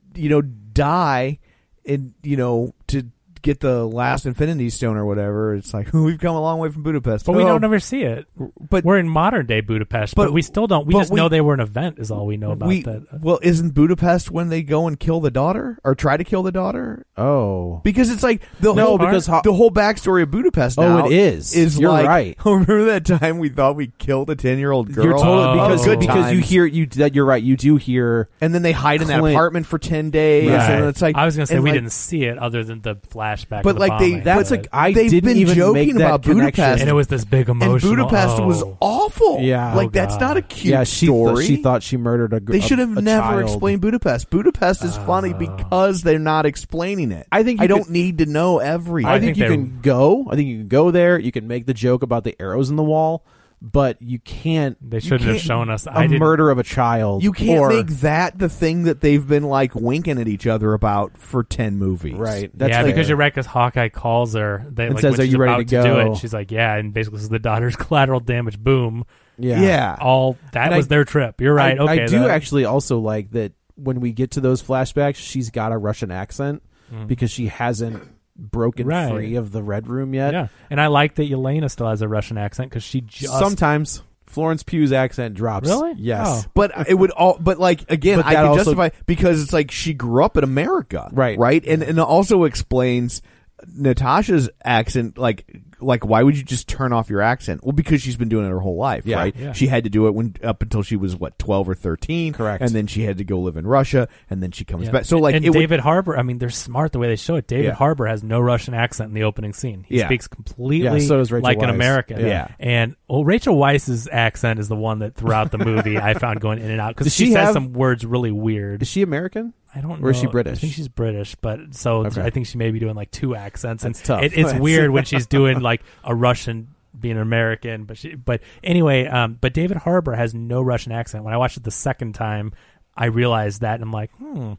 die and to get the last Infinity Stone or whatever, it's like we've come a long way from Budapest. But we Oh, don't ever see it. But We're in modern day Budapest, but we still don't. We but just know they were an event. Is all we know about that. Well, isn't Budapest when they go and kill the daughter or try to kill the daughter? Oh. Because it's like the No, whole because the whole backstory of Budapest. Oh, Now it is. Is You're like, right. Remember that time we thought we killed a 10-year-old girl? You're totally Oh. Good because you times. hear you're right. You do hear, And then they hide in that Clint- apartment for 10 days, Right. and it's like I was gonna say and we like- didn't see it other than the flashback. But of the like bombing, that's but- like I they've didn't been even joking make that about connection. Budapest. and it was this big and emotional. Budapest was awful. Yeah. like Oh, that's God. not a cute Yeah, she story. she thought she murdered a. They should have a never child. explained Budapest. Budapest is funny because they're not explaining it. I think I you don't could- need to know everything. I I think think you they- can go. I think you can go there. You can make the joke about the arrows in the wall, but you can't. They shouldn't have can't- shown us. A murder of a child. You can't or, make that the thing that they've been like winking at each other about for 10 movies. Right. Yeah, That's because fair. you're right. Because Hawkeye calls her And like, says, when "Are she's you ready about to do go?" it. And she's like, "Yeah." And basically, this is the daughter's collateral damage. Boom. Yeah. All that And was I- their trip. You're right. I Okay. do that- actually also like that when we get to those flashbacks, she's got a Russian accent because she hasn't broken Right. free of the Red Room yet. Yeah, and I like that Yelena still has a Russian accent because she just Sometimes Florence Pugh's accent drops. Really? Yes. Oh. But it would all. But like again, But I that can also- justify because it's like she grew up in America, Right. Right, and it also explains Natasha's accent. Like why would you just turn off your accent? Well, because she's been doing it her whole life, Yeah. right? Yeah. She had to do it up until she was 12 or 13, Correct. And then she had to go live in Russia, and then she comes Yeah. back. So like and it would, David Harbour. I mean, they're smart the way they show it. David Yeah. Harbour has no Russian accent in the opening scene. He Yeah. speaks completely Yeah, so does Rachel like an Weisz. American. Yeah. And Rachel Weisz's accent is the one that throughout the movie I found going in and out because Does she she says have- some words really weird. Is she American? I don't know. Or is she British? I think she's British, but so Okay. I think she may be doing like two accents. That's and tough. It's That's- weird when she's doing like a Russian being an American, but anyway, but David Harbour has no Russian accent. When I watched it the second time, I realized that, and I'm like,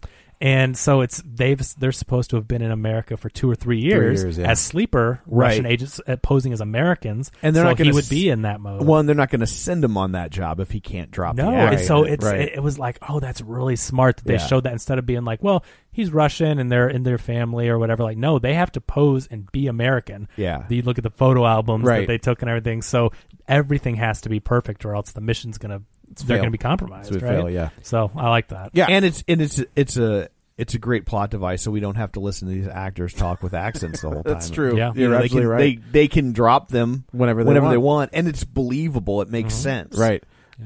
And so they're supposed to have been in America for 2 or 3 years, yeah. as sleeper Right. Russian agents posing as Americans, And they're so not he gonna would be in that mode. one, they're not going to send him on that job if he can't drop. No, the and accent. so it's right. it was like, oh, that's really smart that they Yeah. showed that instead of being like, well, he's Russian and they're in their family or whatever. Like, no, they have to pose and be American. Yeah. You look at the photo albums Right. that they took and everything. So everything has to be perfect, or else the mission's they're fail. gonna be compromised. It's a right? fail, yeah. So I like that. Yeah. and it's a great plot device, so we don't have to listen to these actors talk with accents the whole time. That's true. Yeah. You're they absolutely can, right. They can drop them Whenever they want. and it's believable. It makes sense, Right.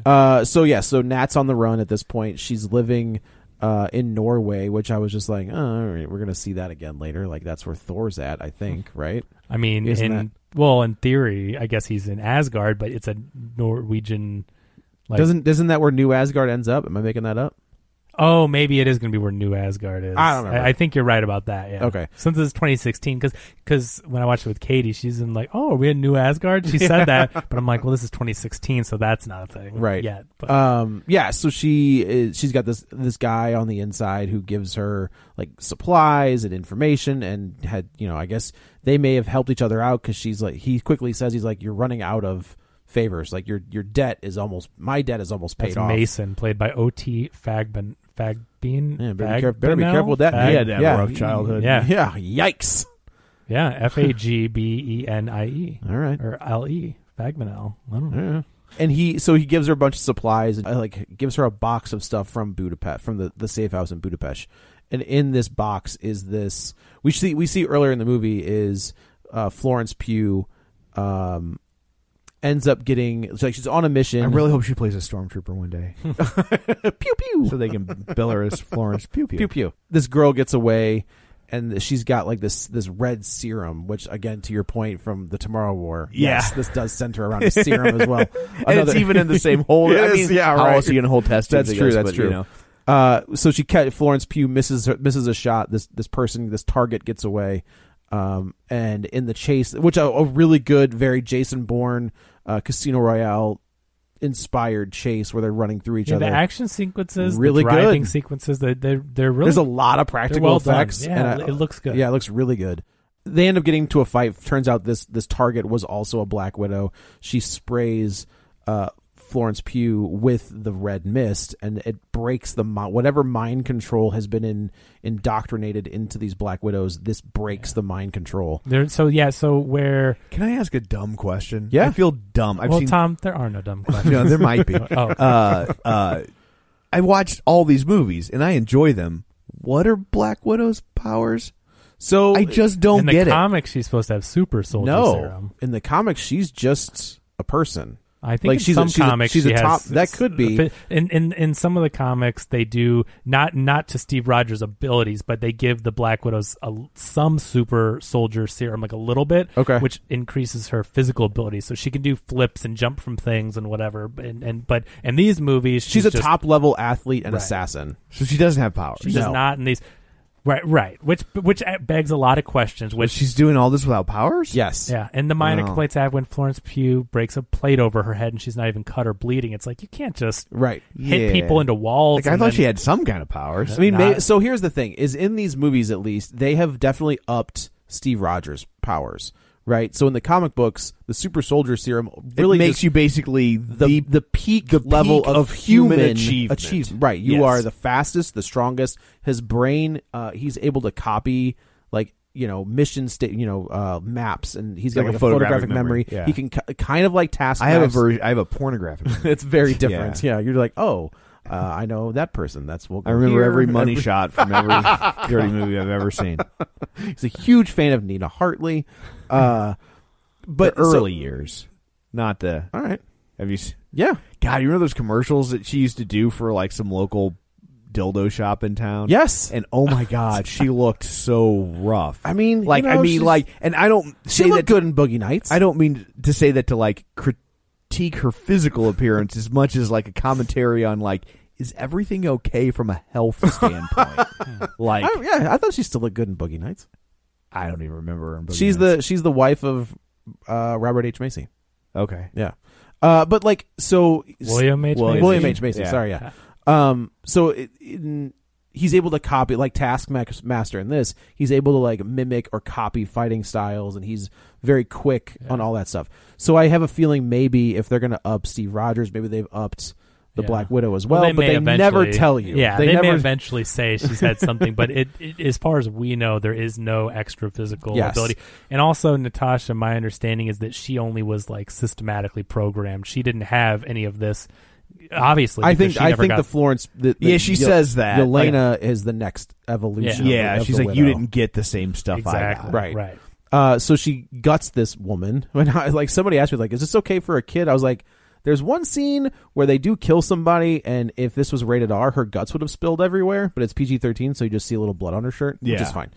So Nat's on the run at this point. She's living in Norway, which I was just like, oh, all right, we're gonna see that again later. Like that's where Thor's at, I think. Right? I mean, Isn't in theory, I guess he's in Asgard, but it's a Norwegian. Like, Doesn't that where New Asgard ends up? Am I making that up? Oh, maybe it is going to be where New Asgard is. I don't remember. I think you're right about that. Yeah. Okay. Since it's 2016, because when I watched it with Katie, she's in like, oh, are we in New Asgard? She said that, but I'm like, well, this is 2016, so that's not a thing, Right. Yet. But, Yeah. So she's got this guy on the inside who gives her like supplies and information, and had I guess they may have helped each other out because she's like he quickly says he's like, you're running out of favors, like your debt is almost paid that's off. Mason, played by O.T. Fagbin. Yeah, better be careful with that. He had to have a rough childhood. Yeah. Yeah. Yikes. Yeah. Fagbenie. All right. Or L.E. Fagbinel. I don't know. Yeah. And he gives her a bunch of supplies and like gives her a box of stuff from Budapest, from the safe house in Budapest. And in this box is this we see earlier in the movie is Florence Pugh ends up getting she's on a mission. I really hope she plays a stormtrooper one day, pew pew, so they can bill her as Florence Pew Pew. pew pew. This girl gets away, and she's got like this red serum, which again, to your point from the Tomorrow War, yes, this does center around a serum as well. And it's even in the same holder. It I is, mean, yeah, how right. else are you going to hold test tubes? That's I true. guess, That's but, true. So Florence Pugh misses a shot. This target gets away, and in the chase, which a really good, very Jason Bourne Casino Royale inspired chase where they're running through each other. The action sequences, Really the driving good. sequences, they're really. There's a lot of practical well done. effects. Yeah, and it looks good. Yeah, it looks really good. they end up getting to a fight. Turns out this target was also a Black Widow. She sprays Florence Pugh with the red mist, and it breaks whatever mind control has been indoctrinated into these Black Widows. This breaks the mind control. So where Can I ask a dumb question? Yeah. I feel dumb. I've seen, Tom, there are no dumb questions. no, there might be. Oh. I watched all these movies and I enjoy them. What are Black Widow's powers? So I just don't in get the it. comics, she's supposed to have super soldier no, serum. in the comics, she's just a person. I think Like, in she's a- some she's a- comics she's a she has top- that could be. in some of the comics they do not to Steve Rogers' abilities, but they give the Black Widows some super soldier serum, like a little bit, Okay. which increases her physical ability, so she can do flips and jump from things and whatever. But in these movies, She's a just, top level athlete and Right. assassin. So she doesn't have powers. She does No. not in these. Right. Which begs a lot of questions. But Which she's doing all this without powers? Yes. Yeah, and the minor Wow. complaints I have when Florence Pugh breaks a plate over her head and she's not even cut or bleeding. It's like you can't just Right. hit Yeah. people into walls. Like, I and thought then- she had some kind of powers. I mean, Not- so here's the thing: is in these movies, at least, they have definitely upped Steve Rogers' powers. Right. So in the comic books, the super soldier serum really it makes just- you basically the peak level peak of human achievement. achievement. Right. You Yes. are the fastest, the strongest. His brain, he's able to copy mission maps, and he's got Like like a a photographic photographic memory. memory. Yeah. He can kind of like task. I have a maps. version. I have a pornographic. It's very different. Yeah. You're like, oh, I know that person. We'll go I remember here. every money shot from every dirty movie I've ever seen. He's a huge fan of Nina Hartley. But The early years, not the. all right. Have you? Yeah. God, you remember those commercials that she used to do for like some local dildo shop in town? Yes. And oh my God, she looked so rough. I mean, like, you know, she's- and I don't She say looked that good in Boogie Nights. I don't mean to say that to like critique her physical appearance as much as like a commentary on like, is everything okay from a health standpoint? Like, I thought she still looked good in Boogie Nights. I don't even remember her. in Boogie She's Nights. she's the wife of Robert H. Macy. Okay. Yeah. But like, so William H. Macy. William H. Macy. Yeah. Sorry. Yeah. So he's able to copy, like Taskmaster in this, he's able to like mimic or copy fighting styles, and he's very quick on all that stuff. So I have a feeling maybe if they're going to up Steve Rogers, maybe they've upped the Black Widow as well, but they never tell you. Yeah, they may never eventually say she's had something, but it as far as we know, there is no extra physical Yes. ability. And also, Natasha, my understanding is that she only was like systematically programmed. She didn't have any of this. Obviously, I because think she never got, the Florence. She says that. Yelena is the next evolution. Yeah, of she's the like, you Widow. didn't get the same stuff exactly I got. Right. So she guts this woman. When somebody asked me, like, is this okay for a kid? I was like, there's one scene where they do kill somebody, and if this was rated R, her guts would have spilled everywhere. But it's PG-13, so you just see a little blood on her shirt, which Yeah. is fine.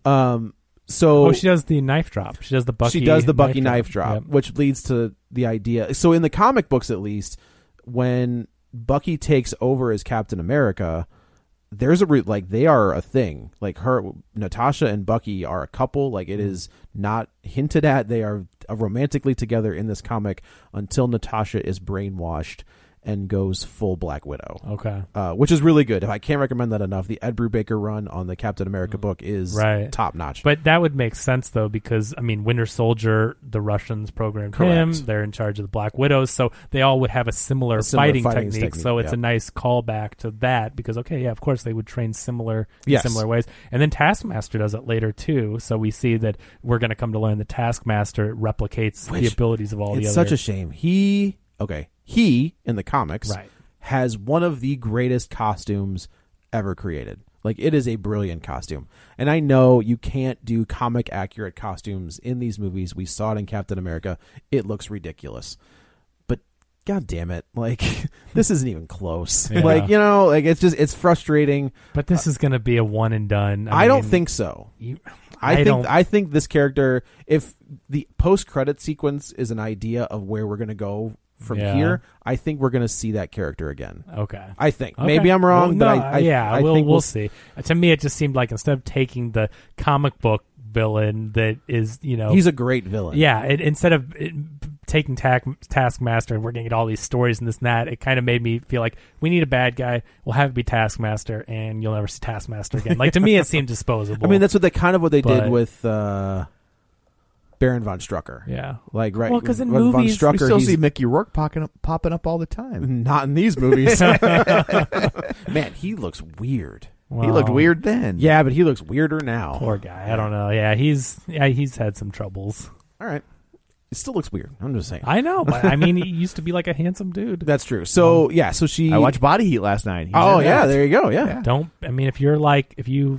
So she does the knife drop. She does the Bucky. she does the Bucky knife drop, Yep. which leads to the idea. So in the comic books, at least, when Bucky takes over as Captain America, there's they are a thing. Like Natasha and Bucky are a couple. Like, it is not hinted at. They are romantically together in this comic until Natasha is brainwashed and goes full Black Widow. Okay. Which is really good. If I can't recommend that enough, the Ed Brubaker run on the Captain America book is top notch. But that would make sense, though, because, I mean, Winter Soldier, the Russians programmed him. Correct. They're in charge of the Black Widows, so they all would have a similar fighting technique. So it's a nice callback to that because, okay, yeah, of course they would train in similar ways. And then Taskmaster does it later, too. So we see that we're going to come to learn that Taskmaster replicates the abilities of all the other. It's such a shame. He, in the comics, has one of the greatest costumes ever created. Like, it is a brilliant costume. And I know you can't do comic accurate costumes in these movies. We saw it in Captain America. It looks ridiculous. But God damn it. Like, this isn't even close. Yeah. Like, it's frustrating. But this is going to be a one and done. I don't think so. I think this character, if the post-credit sequence is an idea of where we're going to go from here, I think we're going to see that character again. Okay. I think. Okay. Maybe I'm wrong, Well, but I we'll, think we'll see. To me, it just seemed like instead of taking the comic book villain that is, he's a great villain. Yeah. Instead of taking Taskmaster and we're going to get all these stories and this and that, it kind of made me feel like we need a bad guy. We'll have it be Taskmaster and you'll never see Taskmaster again. Like, to me, it seemed disposable. I mean, that's what they did with Baron von Strucker. Yeah. Like right. Well, 'cause in Von movies- Strucker, We still he's see Mickey Rourke popping up all the time. not in these movies. Man, he looks weird. He looked Wow. weird then. Yeah, but he looks weirder now. Poor guy. I don't know. Yeah, he's had some troubles. All right. He still looks weird. I'm just saying. I know, but I mean, he used to be like a handsome dude. That's true. So yeah, so she. I watched Body Heat last night. He's Oh in yeah, that. there you go. Yeah. If you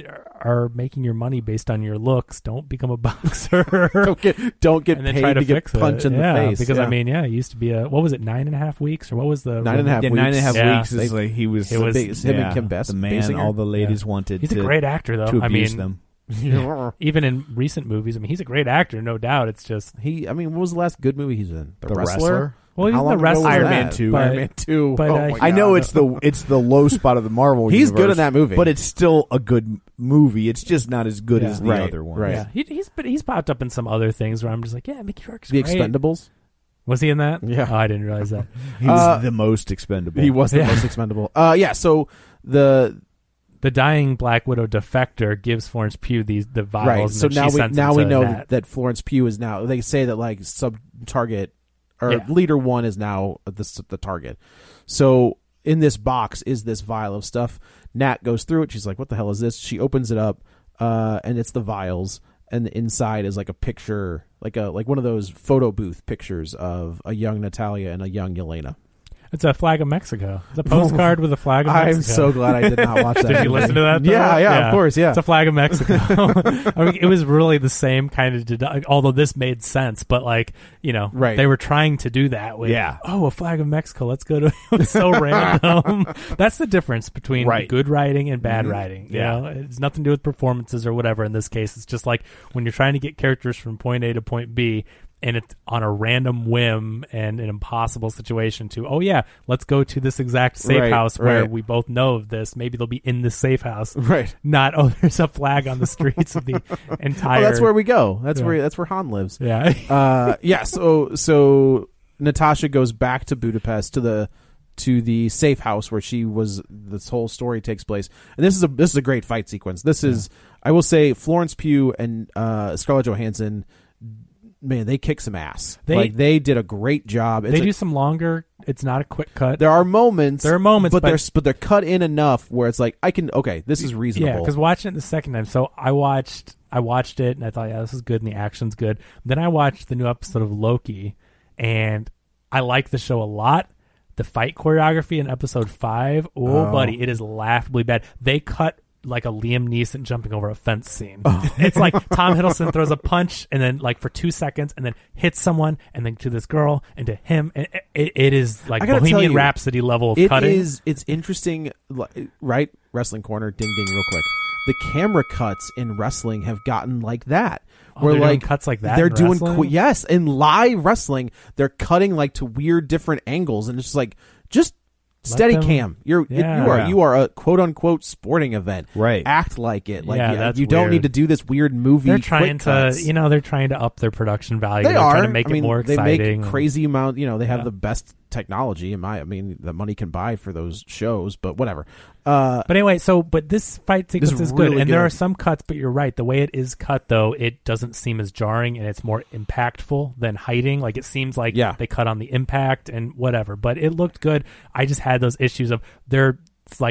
are making your money based on your looks, don't become a boxer. don't get and then paid try to get fix punched it. in the face. Because yeah. I mean, it used to be what was it, 9.5 weeks, or what was the 9.5 Yeah, weeks. 9.5 Yeah. weeks is like he was. It was him and Kim Bess, the man Basinger. all the ladies wanted. He's a great actor, though. to I abuse mean, them. even in recent movies, I mean, he's a great actor, no doubt. It's just I mean, what was the last good movie he's in? The Wrestler? well, he's How in long the ago Wrestler. was Iron that? Man 2. Iron Man 2. but, Oh uh, my I know God. it's the low spot of the Marvel He's universe, good in that movie. but it's still a good movie. It's just not as good Yeah. as the Right, other one. right. Yeah, he's popped up in some other things where I'm just like, yeah, Mickey Rourke's The great. Expendables. Was he in that? Yeah. Oh, I didn't realize that. He was the most expendable. He was the most expendable. Yeah. So the dying Black Widow defector gives Florence Pugh the vials. right. And So then she sends now it we to know that Florence Pugh is now. They say that like sub target or Yeah. leader 1 is now the target. So in this box is this vial of stuff. Nat goes through it. She's like, "What the hell is this?" She opens it up, and it's the vials. And the inside is like a picture, like one of those photo booth pictures of a young Natalia and a young Yelena. It's a flag of Mexico. It's a postcard with a flag of Mexico. I'm so glad I did not watch that. Did you listen to that, though? Yeah, of course, yeah. It's a flag of Mexico. I mean, it was really the same kind of, although this made sense, but like, Right. they were trying to do that with, a flag of Mexico. Let's go to, it was so random. That's the difference between good writing and bad writing. You know, it's nothing to do with performances or whatever. In this case, it's just like when you're trying to get characters from point A to point B, and it's on a random whim and an impossible situation let's go to this exact safe house where we both know of this. Maybe they'll be in this safe house. Right. Not, there's a flag on the streets of the entire... Oh, that's where we go. That's where Han lives. Yeah. So Natasha goes back to Budapest to the safe house where she was. This whole story takes place, and this is a great fight sequence. This is, I will say, Florence Pugh and Scarlett Johansson. Man, they kick some ass. They did a great job. They do some longer. It's not a quick cut. There are moments, but they're cut in enough where it's like this is reasonable. Yeah, because watching it the second time, so I watched it and I thought, this is good and the action's good. Then I watched the new episode of Loki, and I like the show a lot. The fight choreography in episode 5, buddy, it is laughably bad. They cut like a Liam Neeson jumping over a fence scene. It's like Tom Hiddleston throws a punch and then like for 2 seconds and then hits someone and then to this girl and to him. And it is like Bohemian Rhapsody level of cutting. It's interesting, right? Wrestling Corner, ding ding, real quick. The camera cuts in wrestling have gotten like that. Where they're doing cuts like that. They're in doing wrestling? yes, in live wrestling, they're cutting like to weird different angles, and it's just like steady cam. You are a quote unquote sporting event. Right. Act like it. Like that's you don't weird. need to do this weird movie. They're trying quick cuts. to, they're trying to up their production value. They They're are trying to make it more exciting. They make crazy amount. They have the best technology. That money can buy for those shows. But whatever. But anyway, but this fight sequence is good, really and there good. are some cuts. But you're right. The way it is cut, though, it doesn't seem as jarring, and it's more impactful than hiding. Like it seems like they cut on the impact and whatever. But it looked good. I just had those issues of they're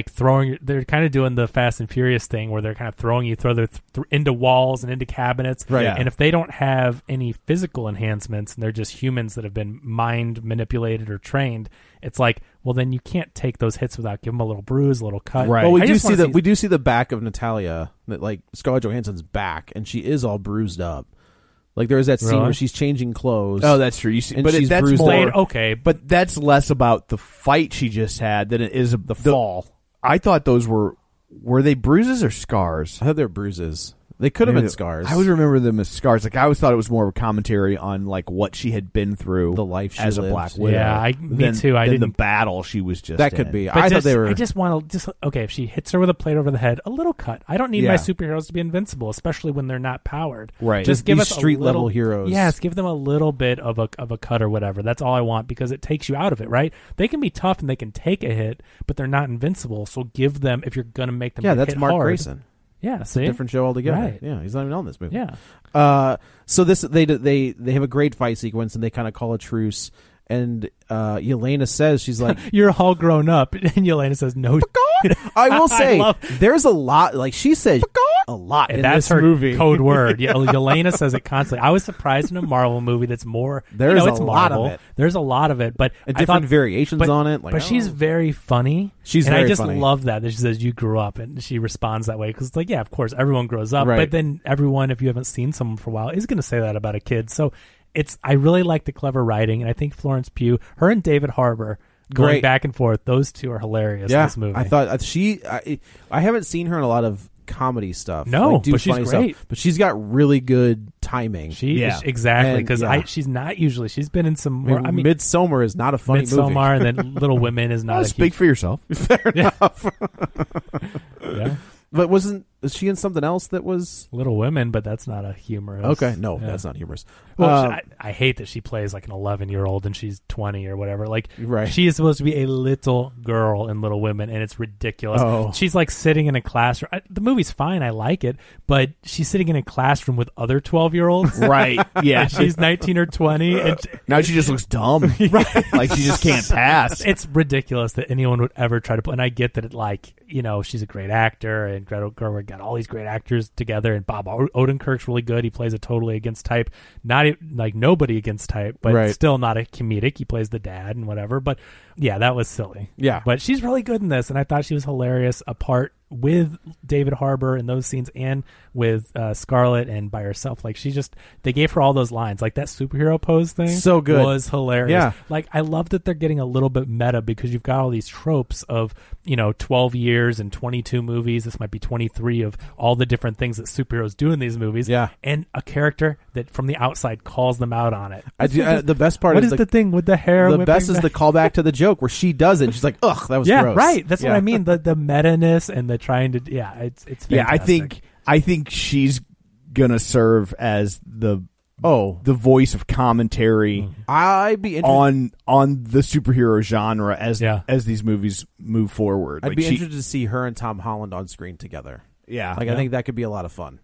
kind of doing the Fast and Furious thing where they're kind of throwing you into walls and into cabinets. Right. And if they don't have any physical enhancements and they're just humans that have been mind manipulated or trained, it's like, well, then you can't take those hits without giving them a little bruise, a little cut. Right. Well, we do see the back of Natalia, like Scarlett Johansson's back, and she is all bruised up. Like there's that scene where she's changing clothes. Oh, that's true. You see, and but she's that's bruised more up. Okay, but that's less about the fight she just had than it is the fall. I thought those were they bruises or scars? I thought they were bruises. They could have been scars. I always remember them as scars. Like I always thought it was more of a commentary on like what she had been through, the life she as lived. a Black Widow. Yeah, me too. I didn't. didn't. The battle she was just that could in. be. But I thought they were. I just want to okay. If she hits her with a plate over the head, a little cut. I don't need my superheroes to be invincible, especially when they're not powered. Right. Just give these us street a little, level heroes. Yes, give them a little bit of a cut or whatever. That's all I want because it takes you out of it. Right? They can be tough and they can take a hit, but they're not invincible. So give them if you're going to make them. Yeah, that's hit Mark hard, Grayson. Yeah, see? Different show altogether. Right. Yeah, he's not even on this movie. Yeah. So this they have a great fight sequence, and they kind of call a truce. And Yelena says, she's like, "You're all grown up," and Yelena says, "No." I will say, love- there's a lot. Like she says, a lot in that's this her movie. code word. Yelena says it constantly. I was surprised in a Marvel movie that's more. There's it's a lot of Marvel. it. There's a lot of it, but And I different thought, variations on it. Like, but she's very funny. She's and very I just funny. love that she says you grew up, and she responds that way because it's like, yeah, of course, everyone grows up, Right. but then everyone, if you haven't seen someone for a while, is going to say that about a kid. So I really like the clever writing, and I think Florence Pugh, her and David Harbour. Going Great. back and forth, those two are hilarious in this movie. I thought I haven't seen her in a lot of comedy stuff. No, like, do but she's funny great. stuff, but she's got really good timing. Exactly, And, because she's not usually. She's been in some more. I mean, Midsommar is not a funny Midsommar, and then Little Women is not. Speak for yourself. Fair enough. Yeah, But was she in something else that was Little Women, but that's not a humorous. okay? No, Yeah. that's not humorous. Well, I hate that she plays like an 11-year-old and she's 20 or whatever. Like, Right. she is supposed to be a little girl in Little Women, and it's ridiculous. Oh. She's like sitting in a classroom. The movie's fine, I like it, but she's sitting in a classroom with other 12-year-olds. Right. Yeah. And she's 19 or 20, and Now she just looks dumb. Right. Like she just can't pass. it's ridiculous that anyone would ever try to play. And I get that she's a great actor, and Greta Gerwig got all these great actors together, and Bob Odenkirk's really good. He plays a totally against type, not like nobody against type, but Right. still not a comedic. He plays the dad and whatever. But yeah, that was silly. Yeah. But she's really good in this, and I thought she was hilarious apart with David Harbour in those scenes and with Scarlett and by herself. Like, they gave her all those lines, like that superhero pose thing. So good. Was hilarious. Yeah. Like, I love that they're getting a little bit meta because you've got all these tropes of, 12 years and 22 movies. This might be 23 of all the different things that superheroes do in these movies. Yeah. And a character that from the outside calls them out on it. The best part What is is the thing with the hair? The whipping best is back? the callback to the joke where she does it. And she's like, "Ugh, that was yeah, gross." right. That's Yeah. what I mean. The meta-ness and the trying to it's fantastic. Yeah, I think she's gonna serve as the voice of commentary I'd be interested. on the superhero genre as these movies move forward. I'd Like, be interested to see her and Tom Holland on screen together. Yeah, I think that could be a lot of fun.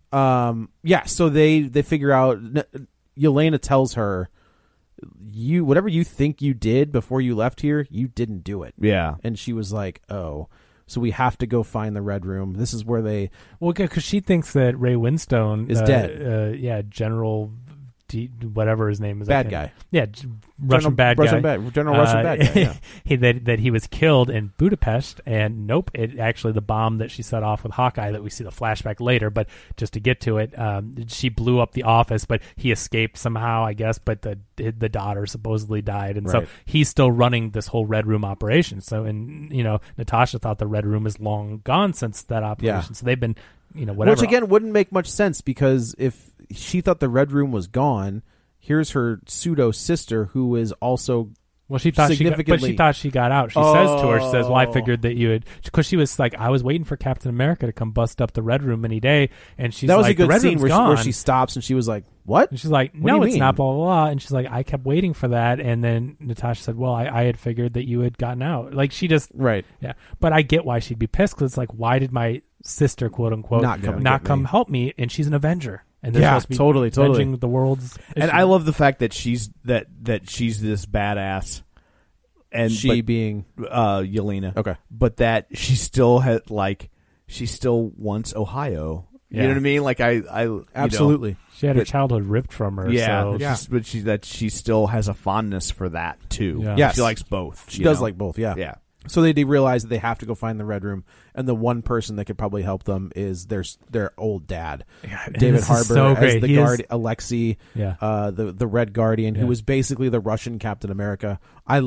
So they figure out. Yelena tells her, whatever you think you did before you left here, you didn't do it. Yeah, and she was like, "Oh, so we have to go find the Red Room. This is where they." Well, because she thinks that Ray Winstone is dead. General. Whatever his name is, bad guy. Yeah, Russian bad guy. General Russian bad guy. Yeah. that he was killed in Budapest, and nope, it actually the bomb that she set off with Hawkeye that we see the flashback later. But just to get to it, she blew up the office, but he escaped somehow, I guess. But the daughter supposedly died, and so he's still running this whole Red Room operation. So, and Natasha thought the Red Room is long gone since that operation. Yeah. So they've been. Whatever. Which again wouldn't make much sense because if she thought the Red Room was gone, here's her pseudo sister who is also she thought she got out. She says to her, she says, "Well, I figured that you had," because she was like, "I was waiting for Captain America to come bust up the Red Room any day," and she's that was like, a good "The Red scene Room's gone." where she stops and she was like, "What?" And she's like, What do "No, you it's mean?" not." Blah blah blah. And she's like, "I kept waiting for that," and then Natasha said, "Well, I had figured that you had gotten out." Like she just yeah. But I get why she'd be pissed because it's like, why did my sister, quote unquote, not come help me? And she's an Avenger. And they're supposed to be totally avenging the world's issue. And I love the fact that she's that she's this badass, and being Yelena. Okay, but that she still had she still wants Ohio. You know what I mean? Like I absolutely. She had her childhood ripped from her. Yeah, so. but she still has a fondness for that too. Yeah. Yes. She likes both. She does like both. Yeah, yeah. So they realize that they have to go find the Red Room, and the one person that could probably help them is their old dad, David Harbour, as the guard, Alexei, the Red Guardian, who was basically the Russian Captain America.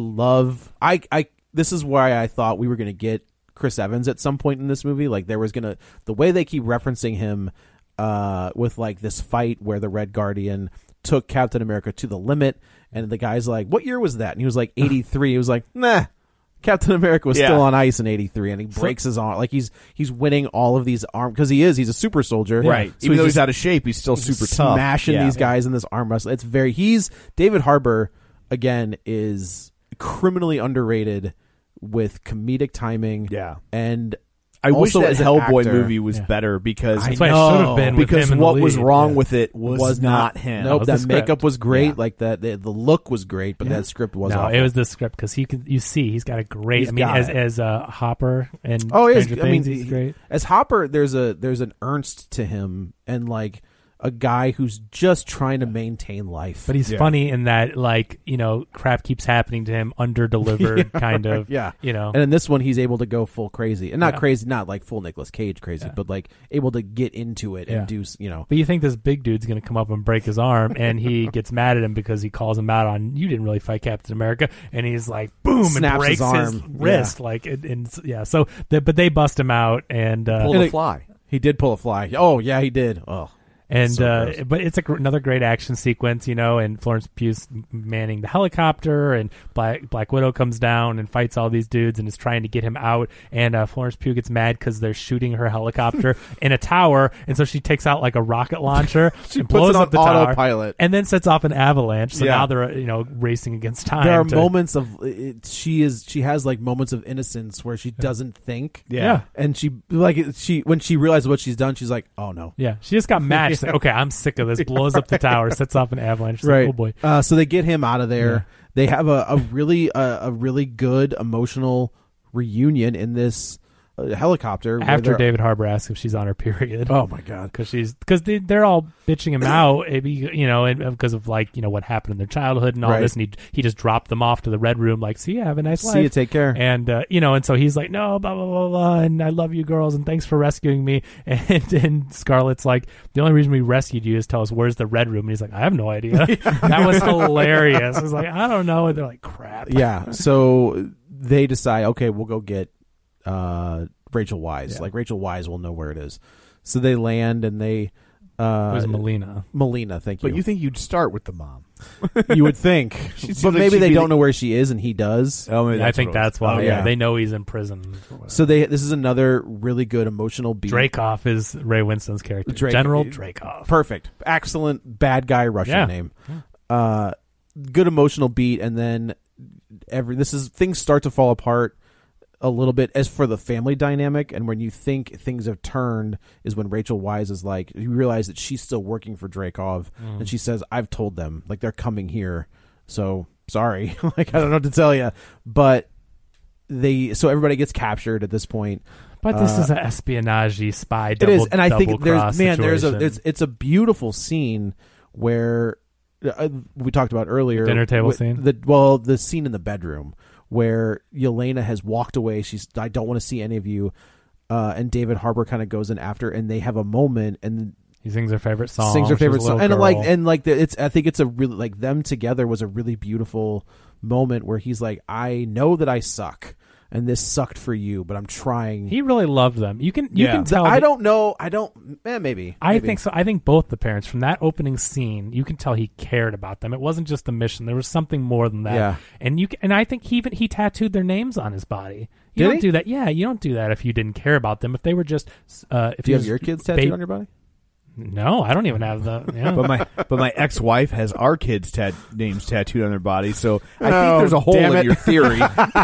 This is why I thought we were going to get Chris Evans at some point in this movie. Like there was the way they keep referencing him with like this fight where the Red Guardian took Captain America to the limit, and the guy's like, "What year was that?" And he was like, 83. He was like, "Nah." Captain America was still on ice in 83, and he breaks his arm. Like he's winning all of these arm because he's a super soldier, right? So even though he's out of shape, he's still super tough, smashing these guys in this arm wrestle. It's David Harbour again is criminally underrated with comedic timing, and I wish Also, that as an Hellboy actor- movie was better because That's why it should have been with because him in the what was lead. wrong Yeah. with it was not him. Nope, was the that script. makeup was great. Yeah. Like that, the look was great, but that script was No, awful. it was the script because you see he's got a great. He's I mean, got as Hopper and Oh, he is. Stranger I mean, Things, he's great. as Hopper, there's an Ernst to him, and like a guy who's just trying to maintain life. But he's funny in that, like, crap keeps happening to him, under-delivered kind of. yeah, And in this one, he's able to go full crazy, and not Yeah. crazy, not like full Nicolas Cage crazy, but like able to get into it and do. But you think this big dude's going to come up and break his arm, and he gets mad at him because he calls him out on, you didn't really fight Captain America, and he's like, boom, Snaps and breaks his arm. wrist. Yeah. Like, so, but they bust him out, and Pull the fly. He did pull a fly. Oh yeah, he did. Oh. And So gross. but it's another great action sequence, and Florence Pugh's manning the helicopter, and Black Widow comes down and fights all these dudes and is trying to get him out. And Florence Pugh gets mad because they're shooting her helicopter in a tower, and so she takes out like a rocket launcher She and puts blows it on up the tower, autopilot. and then sets off an avalanche. So Yeah. now they're racing against time. There are to- moments of she has like moments of innocence where she doesn't think. Yeah. And when she realizes what she's done, she's like, oh no. Yeah, she just got mad. She's like, okay, I'm sick of this. Blows up the tower, sets off an avalanche. She's Right. like, oh boy. So they get him out of there. Yeah. They have a really good emotional reunion in this helicopter where After they're- David Harbour asks if she's on her period. Oh my god. because they're all bitching him out, and because of what happened in their childhood and all Right. this, and he just dropped them off to the Red Room, like, see ya, have a nice life, See you, take care. and and so he's like, no, blah blah blah blah, and I love you girls, and thanks for rescuing me, and Scarlett's like, the only reason we rescued you is tell us where's the Red Room, and he's like, I have no idea. That was hilarious. I was like, I don't know, and they're like, crap. Yeah. So they decide, okay, we'll go get Rachel Weisz. Yeah. Like Rachel Weisz will know where it is. So they land and they It was Melina. Melina, thank you. But you think you'd start with the mom? You would think, seems but like maybe she'd they be don't the- know where she is, and he does. Oh, maybe I think that's why. Oh, yeah, yeah. they know he's in prison. So this is another really good emotional beat. Dracoff is Ray Winston's character. General Dracoff. Perfect, excellent bad guy Russian Yeah. name. Good emotional beat, and then things start to fall apart a little bit as for the family dynamic, and when you think things have turned is when Rachel Weisz is like, you realize that she's still working for Dreykov, and she says, I've told them, like, they're coming here, so sorry. Like, I don't know what to tell you, but so everybody gets captured at this point. But this is an espionage spy. It is, and I think double-cross situation. it's a beautiful scene where we talked about earlier, Dinner table with scene? the scene in the bedroom where Yelena has walked away. I don't want to see any of you, and David Harbour kind of goes in after, and they have a moment, and he sings her favorite song. sings her She was favorite a song, little and girl. I think it's a really, like, them together was a really beautiful moment where he's like, I know that I suck, and this sucked for you, but I'm trying. He really loved them. You can tell. I don't know. Maybe. I think so. I think both the parents, from that opening scene, you can tell he cared about them. It wasn't just a mission. There was something more than that. Yeah. And I think he tattooed their names on his body. You Did don't he? do that. Yeah, you don't do that if you didn't care about them. If they were just, if Do you have your kids tattooed on your body? No, I don't even have the. Yeah. But my ex-wife has our kids' names tattooed on their body, so I think Oh, there's a hole damn in it. your theory.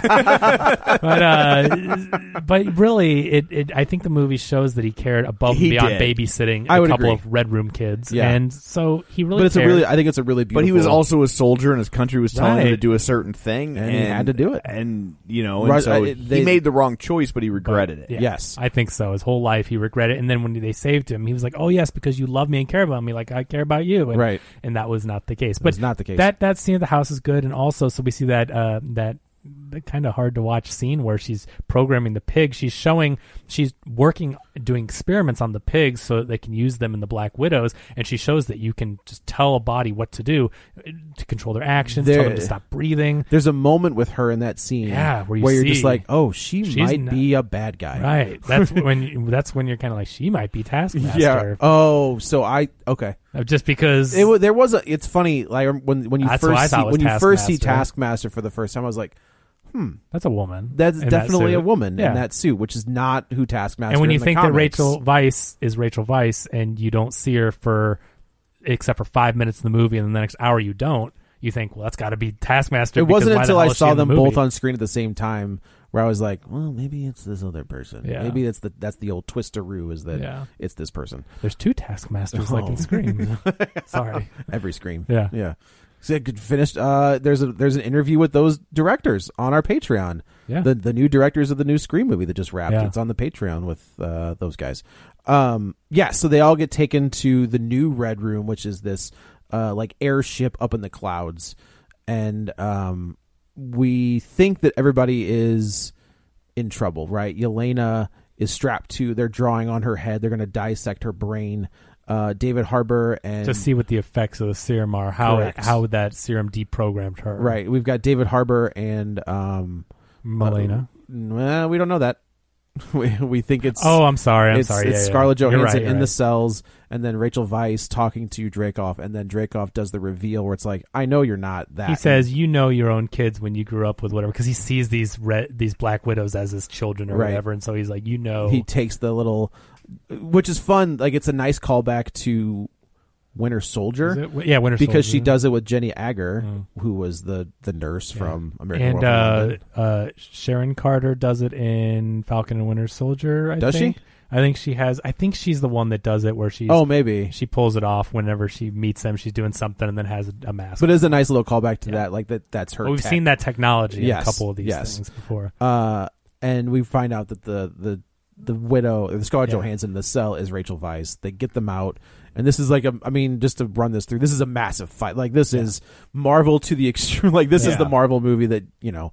But really, I think the movie shows that he cared above He and beyond did. babysitting I a would couple agree. of Red Room kids, Yeah. and so he really. But cared. I think it's a really beautiful. But he was also a soldier, and his country was telling him to Right. do a certain thing, And he had to do it. And Right, so he he made the wrong choice, but he regretted it. Yeah, Yes. I think so. His whole life he regretted it, and then when they saved him, he was like, "Oh yes, because you love me and care about me, like I care about you." And, Right. and that was not the case. was not the case. That scene at the house is good, and also so we see that kind of hard to watch scene where she's programming the pigs. She's working, doing experiments on the pigs so that they can use them in the Black Widows, and she shows that you can just tell a body what to do to control their actions, tell them to stop breathing. There's a moment with her in that scene, Yeah, where you're see just like, oh, she she's might not- be a bad guy, Right. That's when you're kind of like, she might be Taskmaster. Yeah. Oh, so okay. Just because It's funny, like when you That's what I first thought was see Taskmaster. Taskmaster for the first time, I was like, that's a woman. that's in definitely that a suit. woman Yeah. in that suit, which is not who Taskmaster. And when you in the think that comics. Rachel Weisz is Rachel Weisz, and you don't see her except for 5 minutes in the movie, and then the next hour you don't, you think, well, that's got to be Taskmaster. It wasn't because why the until hell I is she saw in the them both movie? on screen at the same time where I was like, well, maybe it's this other person. Yeah. Maybe that's the old twisteroo is that it's this person. There's 2 Taskmasters like in Scream. Sorry. Every Scream. Yeah. Yeah. So I could finish. There's an interview with those directors on our Patreon. Yeah. The new directors of the new Scream movie that just wrapped. Yeah. It's on the Patreon with those guys. So they all get taken to the new Red Room, which is this like airship up in the clouds, and we think that everybody is in trouble, right? Yelena is strapped to. They're drawing on her head. They're going to dissect her brain. David Harbour and to see what the effects of the serum are, how that serum deprogrammed her. Right. We've got David Harbour and Melina. Well, we don't know that. We think it's. Oh, I'm sorry. It's Yeah, Scarlett Johansson You're in right. the cells, and then Rachel Weisz talking to Dreykov, and then Dreykov does the reveal where it's like, "I know you're not that." He says, "You know your own kids when you grew up with whatever," because he sees these Black Widows as his children or whatever, and so he's like, "You know." He takes the little, which is fun. Like it's a nice callback to Winter Soldier. Yeah, Winter Soldier. Because she does it with Jenny Agar, who was the nurse from American Werewolf in London. Sharon Carter does it in Falcon and Winter Soldier. I think. I think she has. I think she's the one that does it where she's. Oh, maybe she pulls it off whenever she meets them. She's doing something and then has a mask. But it's a nice little callback to that. Like that's her. Well, we've tech. seen that technology in a couple of these things before. And we find out that the widow, the Scarlett Johansson in the cell is Rachel Weisz. They get them out. And this is like just to run this through, this is a massive fight. Like this is Marvel to the extreme. Like this is the Marvel movie that,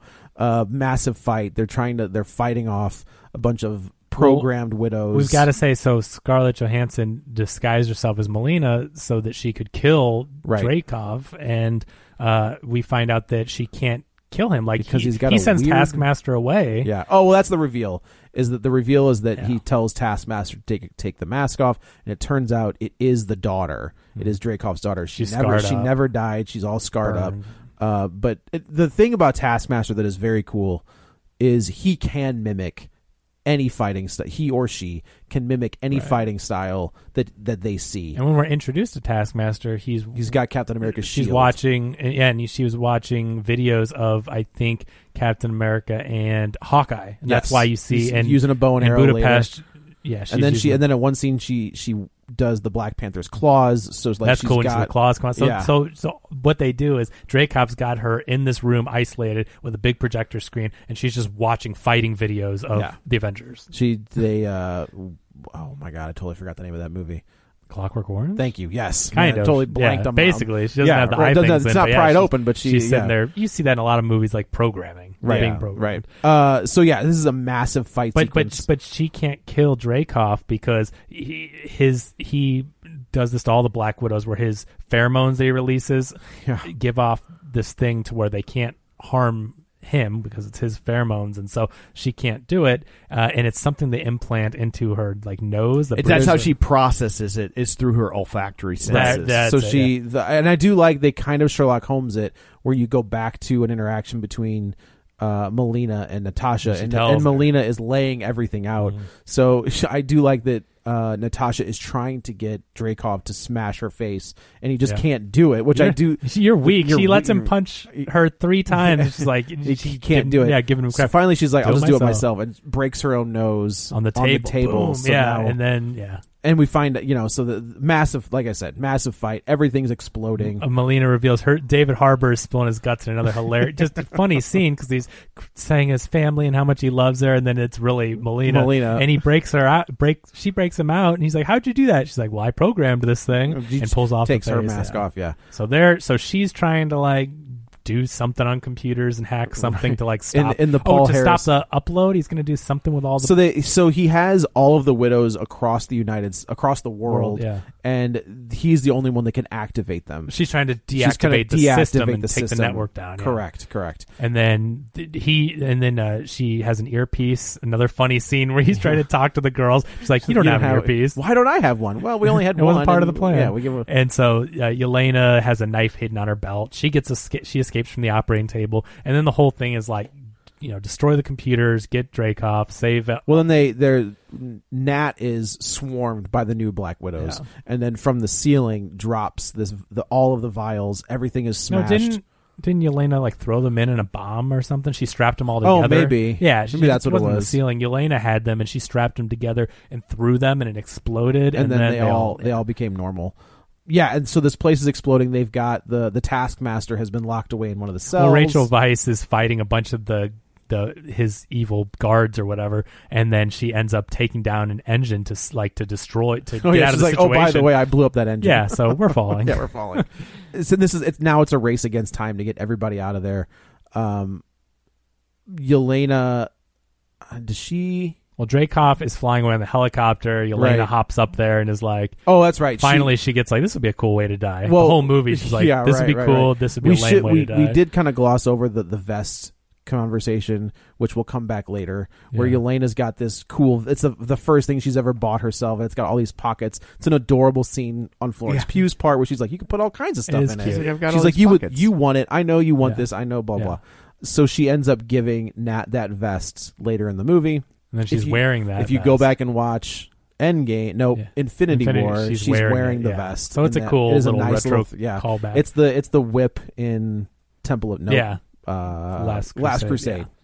massive fight. They're fighting off a bunch of programmed widows. We've got to say, so Scarlett Johansson disguised herself as Melina so that she could kill Dreykov. And we find out that she can't kill him. Like because he sends Taskmaster away. Yeah. Oh, well, that's the reveal. The reveal is that he tells Taskmaster to take the mask off, and it turns out it is the daughter. It is Dreykov's daughter. She never died. She's all scarred up. But the thing about Taskmaster that is very cool is he can mimic any fighting style. He or she can mimic any fighting style that they see. And when we're introduced to Taskmaster, he's got Captain America's shield. She's watching, and she was watching videos of, I think, Captain America and Hawkeye. And that's why you see and using a bow and arrow Budapest. Later. Yeah, and then at one scene she does the Black Panther's claws. So it's like that's she's cool. Got, the claws come out. So what they do is Dreykov's got her in this room isolated with a big projector screen, and she's just watching fighting videos of the Avengers. Oh my god, I totally forgot the name of that movie. Clockwork Orange? Thank you. Yes. Kind of. Totally blanked on basically. She doesn't have the eye things it's not pried open, but she's sitting there. You see that in a lot of movies like programming. Right. Right. This is a massive fight sequence. But she can't kill Dreykov because he does this to all the Black Widows where his pheromones that he releases give off this thing to where they can't harm him because it's his pheromones, and so she can't do it, and it's something they implant into her nose. That's how she processes it, is through her olfactory senses. And I do like they kind of Sherlock Holmes it, where you go back to an interaction between Melina and Natasha, and Melina is laying everything out. Mm-hmm. So I do like that. Natasha is trying to get Dreykov to smash her face, and he just can't do it. Which I do. You're weak. She lets him punch her 3 times. She's like, he can't do it. Yeah, giving him crap. So finally, she's like, "I'll just do it myself," and breaks her own nose on the table. Boom. So and then and we find so the massive, like I said, massive fight. Everything's exploding. Melina reveals David Harbour is spilling his guts in another hilarious, just a funny scene because he's saying his family and how much he loves her, and then it's really Melina, and he breaks her out. She breaks him out, and he's like, "How'd you do that?" She's like, "Well, I programmed this thing," and pulls off, takes her mask off. Yeah. So she's trying to do something on computers and hack something to stop in the Paul Harris. Stop the upload. He's going to do something with all the so he has all of the widows across the world, and he's the only one that can activate them. She's trying to deactivate the system and take the network down. Correct. And then she has an earpiece. Another funny scene where he's trying to talk to the girls. She's like, "You don't have an earpiece. Why don't I have one?" Well, we only had it one. It wasn't part of the plan. Yeah, we give and so Yelena has a knife hidden on her belt. She escapes from the operating table, and then the whole thing is destroy the computers, get Dreykov, save. Well, then Nat is swarmed by the new Black Widows, and then from the ceiling drops all of the vials. Everything is smashed. Didn't Yelena like throw them in a bomb or something? She strapped them all together. Oh, maybe. Yeah, maybe that's what it wasn't was. The ceiling. Yelena had them, and she strapped them together and threw them, and it exploded. And then they all became normal. Yeah, and so this place is exploding. They've got the Taskmaster has been locked away in one of the cells. Well, Rachel Weisz is fighting a bunch of his evil guards or whatever, and then she ends up taking down an engine to destroy get out of the situation. Oh, by the way, I blew up that engine. Yeah, so we're falling. Yeah, we're falling. So it's a race against time to get everybody out of there. Yelena, does she? Well, Dreykov is flying away on the helicopter. Yelena hops up there and is like, "Oh, that's right." Finally, she gets like, "This would be a cool way to die." Well, the whole movie, she's like, "This would be cool. Right. This would be a lame way to die." We did kind of gloss over the vest conversation, which will come back later, where Yelena's got this cool. It's the first thing she's ever bought herself. And it's got all these pockets. It's an adorable scene on Florence Pugh's part where she's like, "You can put all kinds of stuff in it." She's like, "You want it? I know you want this. I know." Blah blah. So she ends up giving Nat that vest later in the movie. And then she's wearing that. If you go back and watch Endgame, Infinity War, she's wearing the vest. So it's a cool little retro callback. It's the whip in Temple of Last Crusade. Yeah.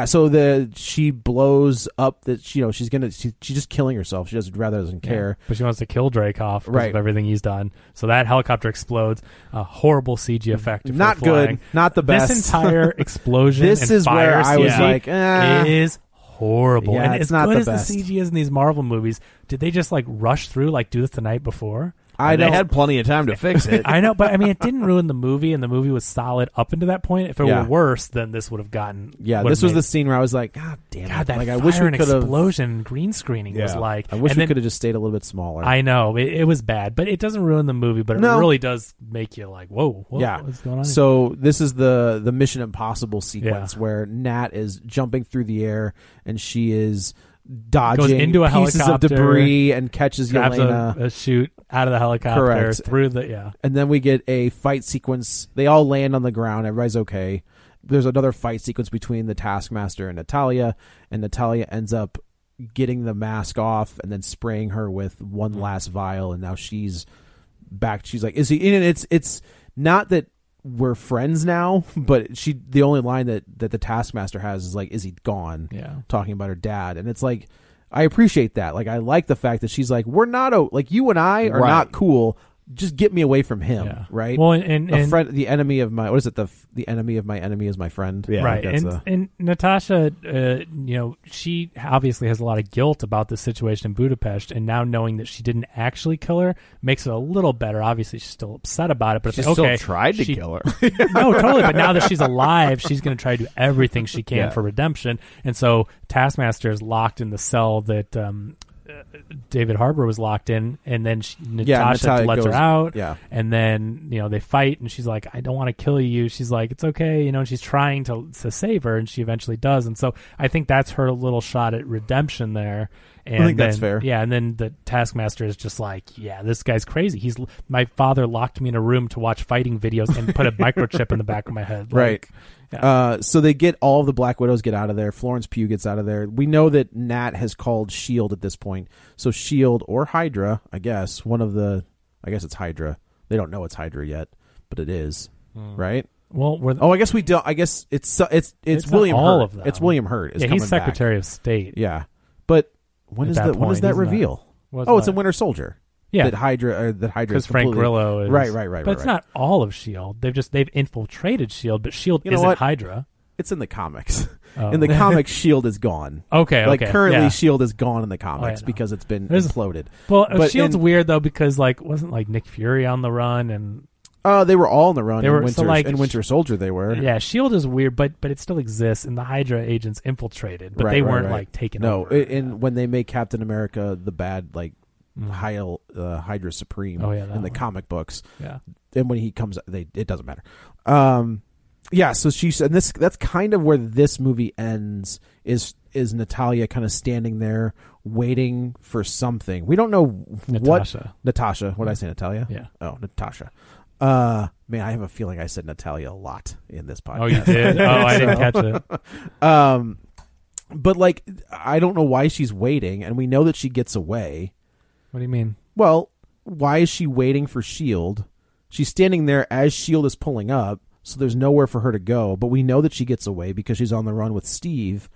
So she blows up that she's just killing herself. She doesn't care, but she wants to kill Dreykov because of everything he's done. So that helicopter explodes. A horrible CG effect. Not good. Not the best. This entire explosion. This is where I was like, is horrible. Yeah, and it's not good the as best. the CG is in these Marvel movies, did they just like rush through, like do this the night before? They had plenty of time to fix it. I know, but I mean, it didn't ruin the movie, and the movie was solid up until that point. If it were worse, then this would have gotten. Yeah, this was the scene where I was like, God damn it! That like, I wish we could have explosion, green screening was like. I wish we could have just stayed a little bit smaller. I know it was bad, but it doesn't ruin the movie. But it really does make you like, whoa, what's going on? So this is the Mission Impossible sequence where Nat is jumping through the air and she is dodging into a pieces helicopter, of debris and catches Yelena. A chute out of the helicopter through the and then we get a fight sequence. They all land on the ground. Everybody's okay. There's another fight sequence between the Taskmaster and Natalia ends up getting the mask off and then spraying her with one last vial, and now she's back. She's like, "Is he?" And it's not that we're friends now, but the only line that the Taskmaster has is like, "Is he gone?" Talking about her dad, and it's like, I appreciate that. Like, I like the fact that she's like, we're not like you and I are not cool. Just get me away from him, right? Well, and the enemy of my the enemy of my enemy is my friend, right? And Natasha, she obviously has a lot of guilt about the situation in Budapest, and now knowing that she didn't actually kill her makes it a little better. Obviously, she's still upset about it, but she it's like, okay, still tried to kill her. No, totally. But now that she's alive, she's going to try to do everything she can for redemption. And so Taskmaster is locked in the cell that David Harbour was locked in, and then Natasha lets her out, and then they fight, and she's like, "I don't want to kill you." She's like, "It's okay," and she's trying to save her, and she eventually does. And so I think that's her little shot at redemption there. And I think that's fair. Yeah, and then the Taskmaster is just like, "Yeah, this guy's crazy. My father locked me in a room to watch fighting videos and put a microchip in the back of my head." Right. So they get all of the Black Widows get out of there. Florence Pugh gets out of there. We know that Nat has called S.H.I.E.L.D. at this point. So S.H.I.E.L.D. or Hydra, I guess. I guess it's Hydra. They don't know it's Hydra yet, but it is, right? Well, I guess we don't. I guess it's William Hurt. All of them. It's William Hurt. He's Secretary of State. Yeah, but when does that reveal? It's in Winter Soldier. Yeah, that Hydra because Frank Grillo is right. But it's not all of S.H.I.E.L.D. They've infiltrated S.H.I.E.L.D., but S.H.I.E.L.D. isn't Hydra. It's in the comics. In the comics, S.H.I.E.L.D. is gone. Okay. Currently, S.H.I.E.L.D. is gone in the comics because it's been imploded. Well, S.H.I.E.L.D.'s weird though because wasn't Nick Fury on the run and. They were all on the run in Winter Soldier. They were. Yeah, S.H.I.E.L.D. is weird, but it still exists, and the Hydra agents infiltrated, but they weren't taken over. No, when they make Captain America the bad Hydra Supreme in the comic books. Yeah, and when he comes, it doesn't matter. So she's and that's kind of where this movie ends. Is Natalia kind of standing there waiting for something? We don't know Natasha. What did I say, Natalia? Yeah. Oh, Natasha. Man, I have a feeling I said Natalia a lot in this podcast. Oh, you did? Oh, I didn't catch it. But I don't know why she's waiting, and we know that she gets away. What do you mean? Well, why is she waiting for S.H.I.E.L.D.? She's standing there as S.H.I.E.L.D. is pulling up, so there's nowhere for her to go. But we know that she gets away because she's on the run with Steve.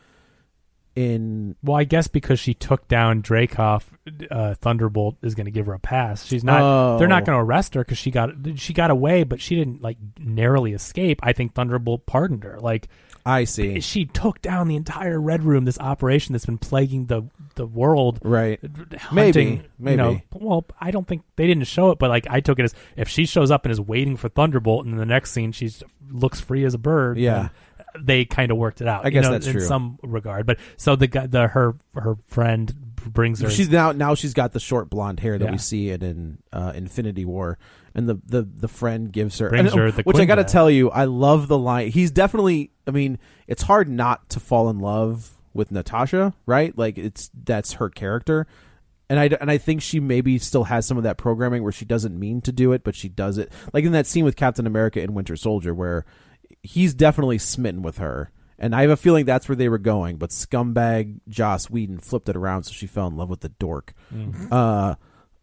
Well, I guess because she took down Dreykov, Thunderbolt is going to give her a pass. She's not. They're not going to arrest her because she got away, but she didn't like narrowly escape. I think Thunderbolt pardoned her. Like, I see. She took down the entire Red Room, this operation that's been plaguing the world. Right. Hunting, Maybe. You know, well, I don't think they didn't show it, but like I took it as if she shows up and is waiting for Thunderbolt, and in the next scene she looks free as a bird. Yeah. They kind of worked it out. I guess that's in true. some regard. But so her friend brings her. She's now she's got the short blonde hair that we see in Infinity War, and the friend gives her the which I got to Quinjet. tell you, I love the line. He's definitely. I mean, it's hard not to fall in love with Natasha, right? Like that's her character. And I think she maybe still has some of that programming where she doesn't mean to do it, but she does it. Like in that scene with Captain America and Winter Soldier, where he's definitely smitten with her. And I have a feeling that's where they were going. But scumbag Joss Whedon flipped it around, so she fell in love with the dork. Mm-hmm.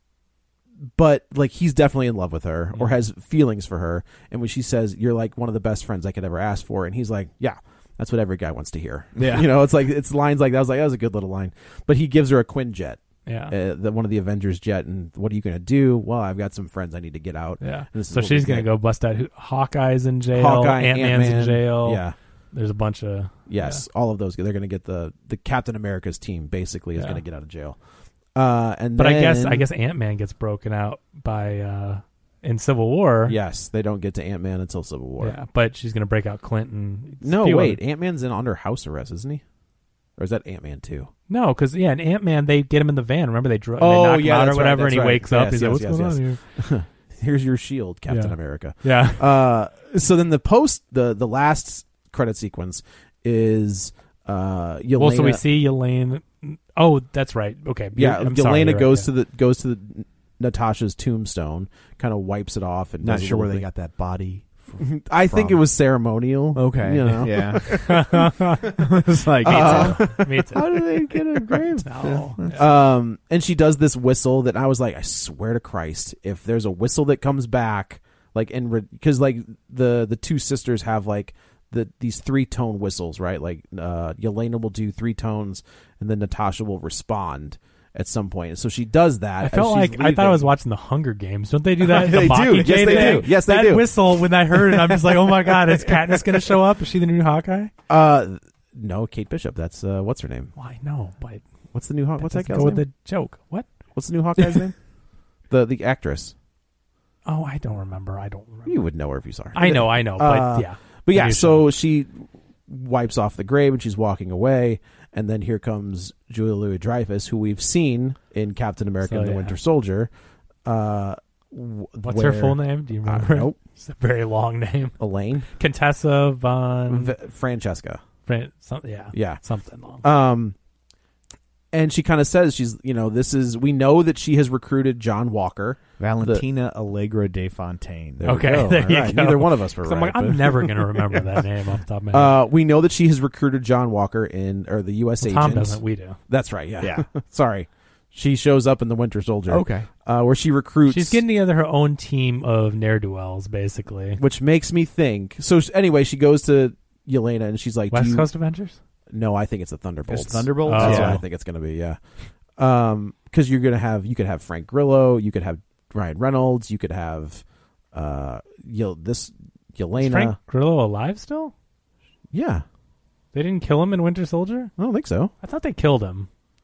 But like he's definitely in love with her or has feelings for her. And when she says, "You're like one of the best friends I could ever ask for," and he's like, "Yeah, that's what every guy wants to hear." Yeah, you know, it's like it's lines like that. I was like, that was a good little line. But he gives her a Quinjet. Yeah, one of the Avengers jet, and what are you going to do? Well, I've got some friends I need to get out. Yeah, so she's going to go bust out. Hawkeye's in jail. Ant-Man's in jail. Yeah, there's a bunch of all of those. They're going to get the Captain America's team basically is going to get out of jail. But then, I guess Ant-Man gets broken out by in Civil War. Yes, they don't get to Ant-Man until Civil War. Yeah, but she's going to break out Clinton. No, wait, Ant-Man's under house arrest, isn't he? Or is that Ant-Man 2? No, because in Ant-Man they get him in the van. Remember they knock him out or whatever, and he wakes up. He's like, "What's going on here?" Here's your shield, Captain America. Yeah. So then the last credit sequence is Yelena. Well, so we see Yelena. Oh, that's right. Okay. Yeah, I'm Yelena sorry, goes to the Natasha's tombstone, kind of wipes it off, and not sure where they got that body. I think it was ceremonial. Okay. You know? Yeah. It's like me too. How do they get a grave? No. And she does this whistle that I was like, I swear to Christ, if there's a whistle that comes back, like because like the two sisters have like these 3-tone whistles, right? Like Yelena will do 3 tones, and then Natasha will respond at some point. So she does that. I felt like I thought I was watching the Hunger Games. Don't they do that? They do. Yes, they do. Yes, they do. That whistle, when I heard it, I'm just like, oh my god, is Katniss going to show up? Is she the new Hawkeye? No, Kate Bishop. That's what's her name? Well, I know, but what's the new Hawkeye? What's that guy's go name? with the joke. What? What's the new Hawkeye's name? The actress. Oh, I don't remember. You would know her if you saw her. I know, but yeah. But yeah, so she wipes off the grave and she's walking away, and then here comes Julia Louis-Dreyfus, who we've seen in Captain America and the Winter Soldier. What's her full name? Do you remember? Nope. It's a very long name. Elaine? Contessa von... Francesca. Something long. And she kind of says, we know that she has recruited John Walker. Valentina Allegra de Fontaine. There you go. Neither one of us were right. I'm never going to remember that name off the top of my head. We know that she has recruited John Walker the U.S. agent. Tom doesn't. We do. That's right. Yeah. Sorry. She shows up in the Winter Soldier. Okay. Where she recruits. She's getting together her own team of ne'er-do-wells, basically. Which makes me think. So anyway, she goes to Yelena and she's like, West Coast Avengers? No, I think it's the Thunderbolts. It's Thunderbolts? That's what I think it's going to be, yeah. Because you could have Frank Grillo, you could have Ryan Reynolds, you could have Yelena. Is Frank Grillo alive still? Yeah. They didn't kill him in Winter Soldier? I don't think so. I thought they killed him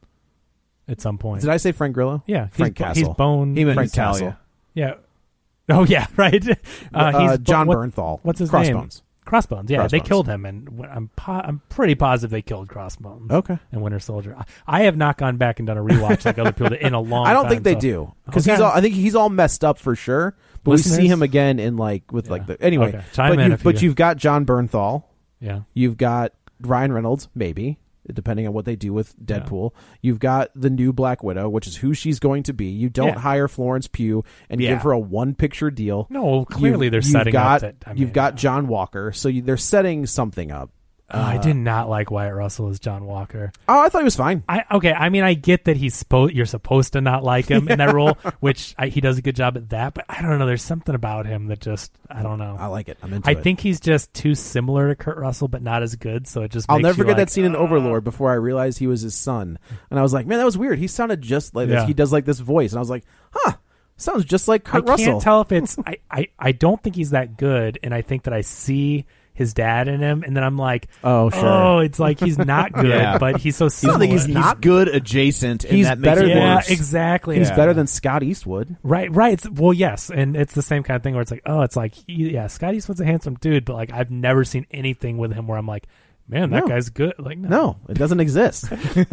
at some point. Did I say Frank Grillo? Yeah. Frank Castle. He's Bone. He meant Frank Castle. Castle. Yeah. Oh, yeah, right. He's John Bernthal. What's his Crossbones. name? Crossbones, yeah, Crossbones. They killed him, and I'm pretty positive they killed Crossbones. Okay. And Winter Soldier. I have not gone back and done a rewatch like other people did in a long time. I don't think they do because I think he's all messed up for sure. But Listeners? we see him again in anyway. Okay. Chime in but you've got John Bernthal. Yeah. You've got Ryan Reynolds, maybe, depending on what they do with Deadpool. Yeah. You've got the new Black Widow, which is who she's going to be. You don't hire Florence Pugh and give her a one-picture deal. No, clearly they're setting up that. You've got John Walker, so they're setting something up. I did not like Wyatt Russell as John Walker. Oh, I thought he was fine. I mean, I get that you're supposed to not like him in that role, which he does a good job at that. But I don't know. There's something about him that just I don't know. I like it. I'm into it. I think he's just too similar to Kurt Russell, but not as good. So it just I'll makes never you forget like, that scene in Overlord before I realized he was his son, and I was like, man, that was weird. He sounded just like this. Yeah. He does like this voice, and I was like, huh. Sounds just like Kurt I Russell. can't tell if it's I don't think he's that good, and I think that I see his dad in him, and then I'm like, oh, sure. Oh, it's like he's not good, Yeah. but he's so I similar. think he's not good adjacent. He's and that makes better it than- worse. exactly. He's Yeah. better than Scott Eastwood. Right. Well, yes, and it's the same kind of thing where it's like, oh, it's like, Scott Eastwood's a handsome dude, but like I've never seen anything with him where I'm like, man, that No. guy's good. Like, No, it doesn't exist.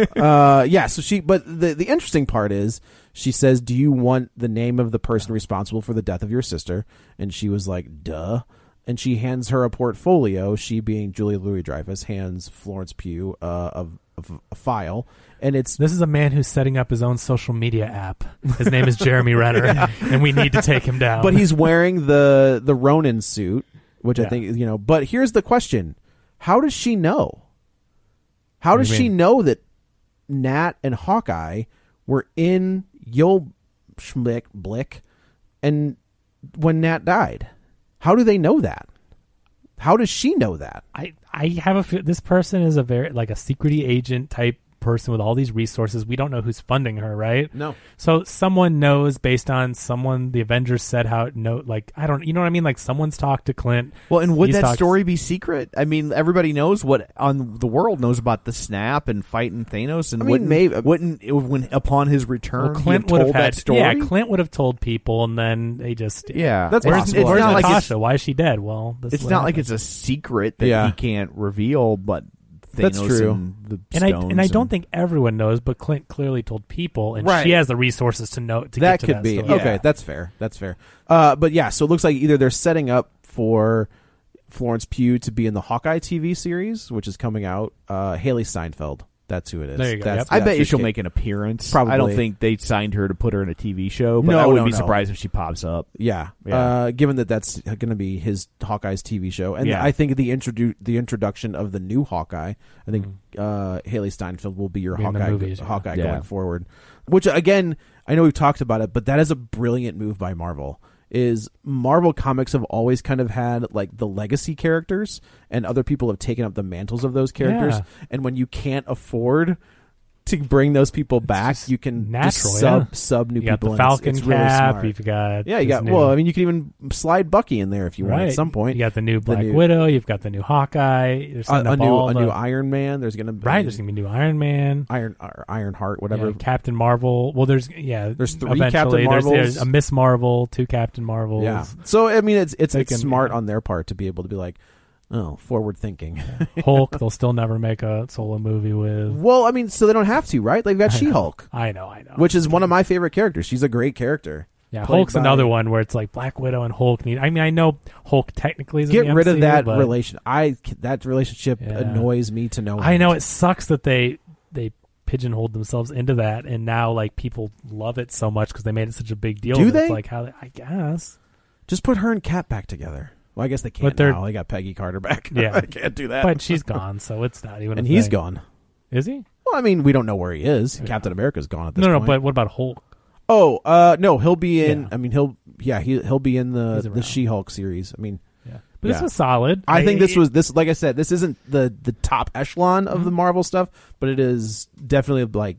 But the interesting part is she says, do you want the name of the person responsible for the death of your sister? And she was like, duh. And she hands her a portfolio. She, being Julia Louis-Dreyfus, hands Florence Pugh a file. And it's This is a man who's setting up his own social media app. His name is Jeremy Renner, and we need to take him down. but he's wearing the Ronin suit, which I Yeah. think, but here's the question. How does she know? How What does do you she mean? know that Nat and Hawkeye were in Blick and when Nat died? How do they know that? How does she know that? I have a feel this person is a very like a security agent type person with all these resources. We don't know who's funding her, right? No. So someone knows based on someone the Avengers said how it know like I don't you know what I mean? Like someone's talked to Clint. Well, and would He's that talked- story be secret? I mean, everybody knows what on the world knows about the snap and fighting Thanos, and I mean, maybe wouldn't when upon his return, Well, Clint he would have have told had that story. yeah, Clint would have told people, and then they just Yeah. That's Where's, possible. where's It's not like Natasha? Why is she dead? Well, this It's is what not like happened. it's a secret that Yeah. he can't reveal, but Thanos That's true. and the And stones I don't think everyone knows, but Clint clearly told people, and Right. she has the resources to know to That get to could that be. story. Okay, that's fair. That's fair. But yeah, so it looks like either they're setting up for Florence Pugh to be in the Hawkeye TV series, which is coming out. Haley Steinfeld. That's who it is. There you go, That's- yep. I bet that's you who she'll ca- make an appearance. Probably. I don't think they signed her to put her in a TV show, but No, I wouldn't no, be no. surprised if she pops up. Yeah. Yeah. Given that that's going to be his Hawkeye's TV show, and Yeah. I think the introduction of the new Hawkeye, I think Haley Steinfeld will be your Be in the Hawkeye movies, yeah. Hawkeye Yeah. going forward. Which again, I know we've talked about it, but that is a brilliant move by Marvel. Is Marvel Comics have always kind of had like the legacy characters, and other people have taken up the mantles of those characters. Yeah. And when you can't afford to bring those people back, just you can natural, just sub new You got people. the in. Falcon It's really cap. smart. You've got Yeah, you this got. new- Well, I mean, you can even slide Bucky in there if you want right at some point. You got the new Black new- Widow. You've got the new Hawkeye. There's a new Iron Man. There's gonna be right. There's gonna be new Iron Man. Iron Heart, whatever. Yeah, Captain Marvel. Well, there's There's 3 eventually, Captain there's Marvels. a Miss Marvel, 2 Captain Marvels. Yeah. So I mean, it's They can- smart yeah. on their part to be able to be like, oh, forward thinking. Hulk. They'll still never make a solo movie with. Well, I mean, so they don't have to, right? They've got I know. She-Hulk, I know. which is one of my favorite characters. She's a great character. Yeah, played Hulk's by- another one where it's like Black Widow and Hulk need. I mean, I know Hulk technically is in Get the rid of MCU, that but relation. That relationship Yeah. annoys me to no end. I know it sucks that they pigeonholed themselves into that, and now like people love it so much because they made it such a big deal. Do that they? It's like how I guess. Just put her and Cap back together. Well, I guess they can't But they're- now. They got Peggy Carter back. Yeah. I can't do that. But she's gone, so it's not even. and a he's thing. gone. Is he? Well, I mean, we don't know where he is. Yeah. Captain America's gone at this No, point. but what about Hulk? Oh, no, he'll be in. Yeah. I mean, he'll be in He's the around. She-Hulk series. I mean, Yeah, but this Yeah. was solid. I think this was this. Like I said, this isn't the top echelon of the Marvel stuff, but it is definitely like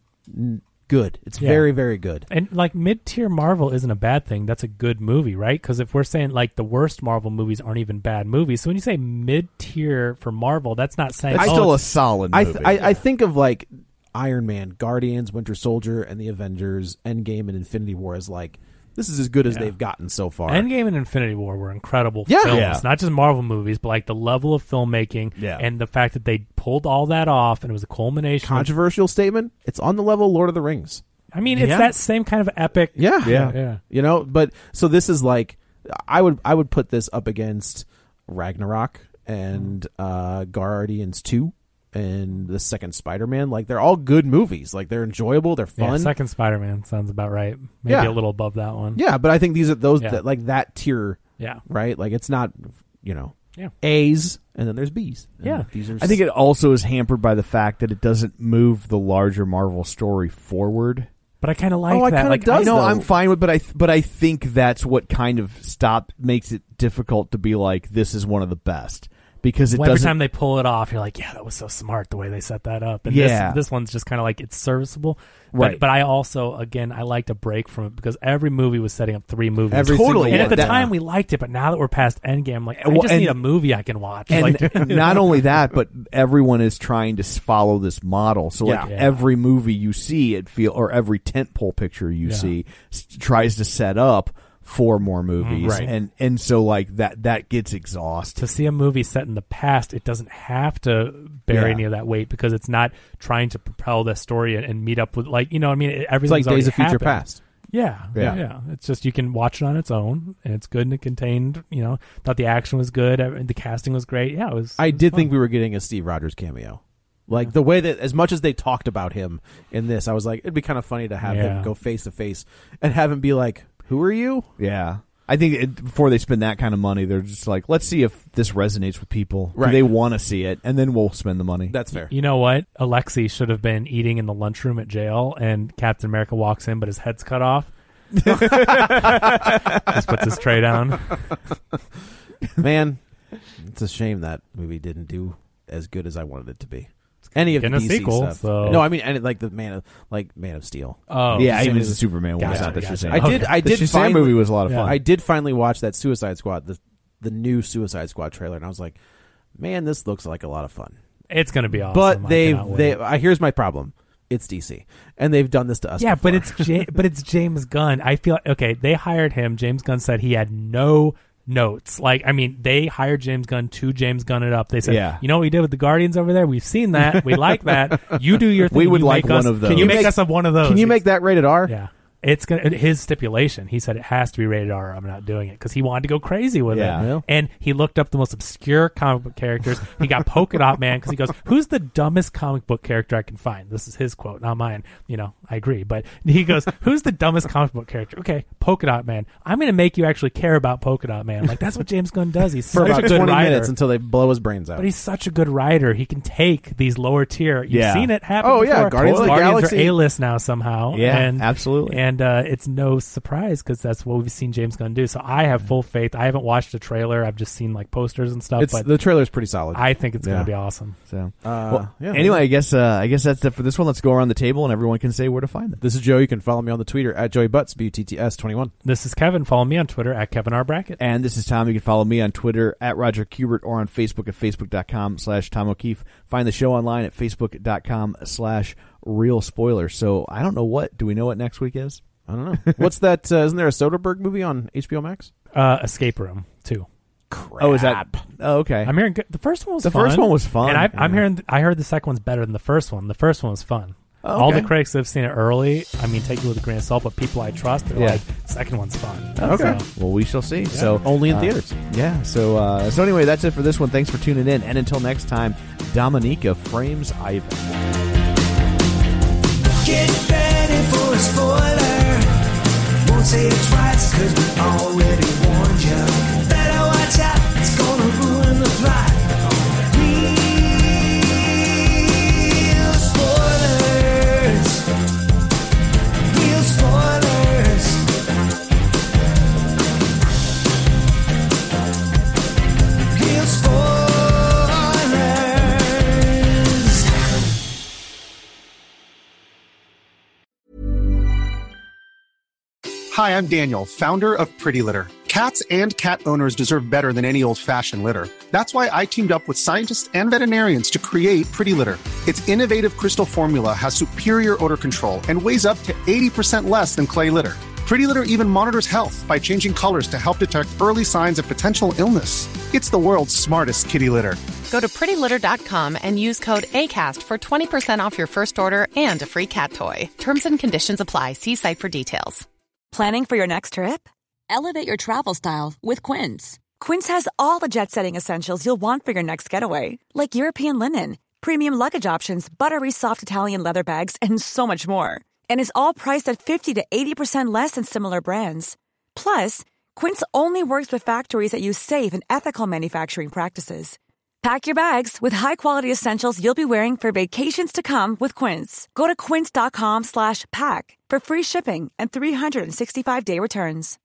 good. It's Yeah. very, very good. And like mid-tier Marvel isn't a bad thing. That's a good movie, right? Because if we're saying like the worst Marvel movies aren't even bad movies, so when you say mid-tier for Marvel, that's not saying It's oh, still a it's- solid I movie. I think of like Iron Man, Guardians, Winter Soldier, and the Avengers, Endgame, and Infinity War as like this is as good as Yeah. they've gotten so far. Endgame and Infinity War were incredible Yeah. films, Yeah. not just Marvel movies, but like the level of filmmaking Yeah. and the fact that they pulled all that off and it was a culmination. Controversial statement. It's on the level of Lord of the Rings. I mean, it's Yeah. that same kind of epic. Yeah. Yeah. You know, but so this is like I would put this up against Ragnarok and Guardians 2 and the second Spider-Man. Like they're all good movies. Like they're enjoyable, they're Yeah, fun. second Spider-Man sounds about right. Maybe Yeah. a little above that one. Yeah, but I think these are those Yeah. that like that tier, Yeah. right? Like it's not, you know, Yeah. A's, and then there's B's. And Yeah. these are I think it also is hampered by the fact that it doesn't move the larger Marvel story forward. But I kind of like Oh, it that. kinda Like, does, No, though. I'm fine with, but I think that's what kind of makes it difficult to be like, this is one of the best, because it every doesn't. time they pull it off, you're like, yeah, that was so smart the way they set that up. And Yeah. this one's just kind of like, it's serviceable. Right. But I also, again, I liked a break from it because every movie was setting up 3 movies. Every Totally, And yeah, at the that- time, we liked it, but now that we're past Endgame, I'm like, I Well, just and- need a movie I can watch. And Like, not only that, but everyone is trying to follow this model. So, like, Yeah. every movie you see, or every tentpole picture you see, tries to set up 4 more movies, Right. and so like that gets exhausting. to see a movie set in the past, it doesn't have to bear Yeah. any of that weight because it's not trying to propel the story and meet up with, like, you know what I mean? It's Everything's like Days already of Future happened. Past. Yeah, Yeah. yeah. It's just you can watch it on its own, and it's good and it contained. You know, thought the action was good, the casting was great. Yeah, it was. I it was did fun. think we were getting a Steve Rogers cameo. Like the way that, as much as they talked about him in this, I was like, it'd be kind of funny to have Yeah. him go face to face and have him be like, "Who are you?" Yeah. I think before they spend that kind of money, they're just like, let's see if this resonates with people. Right. Do they want to see it? And then we'll spend the money. That's fair. You know what? Alexei should have been eating in the lunchroom at jail, and Captain America walks in, but his head's cut off. Just puts his tray down. Man, it's a shame that movie didn't do as good as I wanted it to be. Any of the Getting a DC sequel, stuff. so- No, I mean, and like the Man of Steel. Oh, yeah, Shazam even is- the Superman one was Gotcha, not the gotcha. Shazam. I did The Shazam finally- movie was a lot of fun. I did finally watch that Suicide Squad, the new Suicide Squad trailer, and I was like, man, this looks like a lot of fun. It's going to be awesome. But I cannot wait. here's my problem. It's DC, and they've done this to us. Yeah, before. but it's James Gunn. I feel okay. They hired him. James Gunn said he had no notes. Like, I mean, they hired James Gunn to James Gunn it up. They said, Yeah. you know what we did with the Guardians over there? We've seen that. We like that. You do your thing. We would You like make us- one of those. Can you Can you make make- us a one of those? Can you make that rated R? Yeah. It's gonna his stipulation. He said it has to be rated R. I'm not doing it because he wanted to go crazy with Yeah. it. Yeah. And he looked up the most obscure comic book characters. He got Polka Dot Man because he goes, "Who's the dumbest comic book character I can find?" This is his quote, not mine. You know, I agree, but he goes, "Who's the dumbest comic book character?" Okay, Polka Dot Man. I'm going to make you actually care about Polka Dot Man. Like, that's what James Gunn does. He's For such about a good 20 writer. minutes until they blow his brains out. But he's such a good writer. He can take these lower tier. You've Yeah. seen it happen. Oh, yeah, before. Guardians of the Galaxy. are A-list now somehow. Yeah, and, absolutely. And it's no surprise because that's what we've seen James Gunn do. So I have full faith. I haven't watched a trailer. I've just seen like posters and stuff. But The trailer's pretty solid. I think it's going Yeah. to be awesome. So, yeah. anyway, I guess that's it for this one. Let's go around the table and everyone can say where to find them. This is Joe. You can follow me on the Twitter at JoeyButts, BUTTS21. This is Kevin. Follow me on Twitter at Kevin R. Brackett. And this is Tom. You can follow me on Twitter at Roger Kubert or on Facebook at Facebook.com/Tom O'Keefe. Find the show online at Facebook.com/Real Spoilers. So I don't know do we know what next week is? I don't know. What's that? Isn't there a Soderbergh movie on HBO Max? Escape Room 2. Oh, is that? Oh, okay. I'm hearing the first one was The fun. first one was fun. And I'm hearing. I heard the second one's better than the first one. The first one was fun. Oh, All okay. the critics that have seen it early, I mean, take it with a grain of salt, but people I trust, they're Yeah. like, second one's fun. Okay. So, Well, we shall see. So Only in theaters. Yeah. So anyway, that's it for this one. Thanks for tuning in. And until next time, Dominica frames Ivan. Get ready for a spoiler. Won't say it twice, cause we already warned you. Better watch out, it's gonna ruin the plot. Real spoilers. Real spoilers. Real spoilers. Hi, I'm Daniel, founder of Pretty Litter. Cats and cat owners deserve better than any old-fashioned litter. That's why I teamed up with scientists and veterinarians to create Pretty Litter. Its innovative crystal formula has superior odor control and weighs up to 80% less than clay litter. Pretty Litter even monitors health by changing colors to help detect early signs of potential illness. It's the world's smartest kitty litter. Go to prettylitter.com and use code ACAST for 20% off your first order and a free cat toy. Terms and conditions apply. See site for details. Planning for your next trip? Elevate your travel style with Quince. Quince has all the jet-setting essentials you'll want for your next getaway, like European linen, premium luggage options, buttery soft Italian leather bags, and so much more. And is all priced at 50 to 80% less than similar brands. Plus, Quince only works with factories that use safe and ethical manufacturing practices. Pack your bags with high-quality essentials you'll be wearing for vacations to come with Quince. Go to quince.com/pack for free shipping and 365-day returns.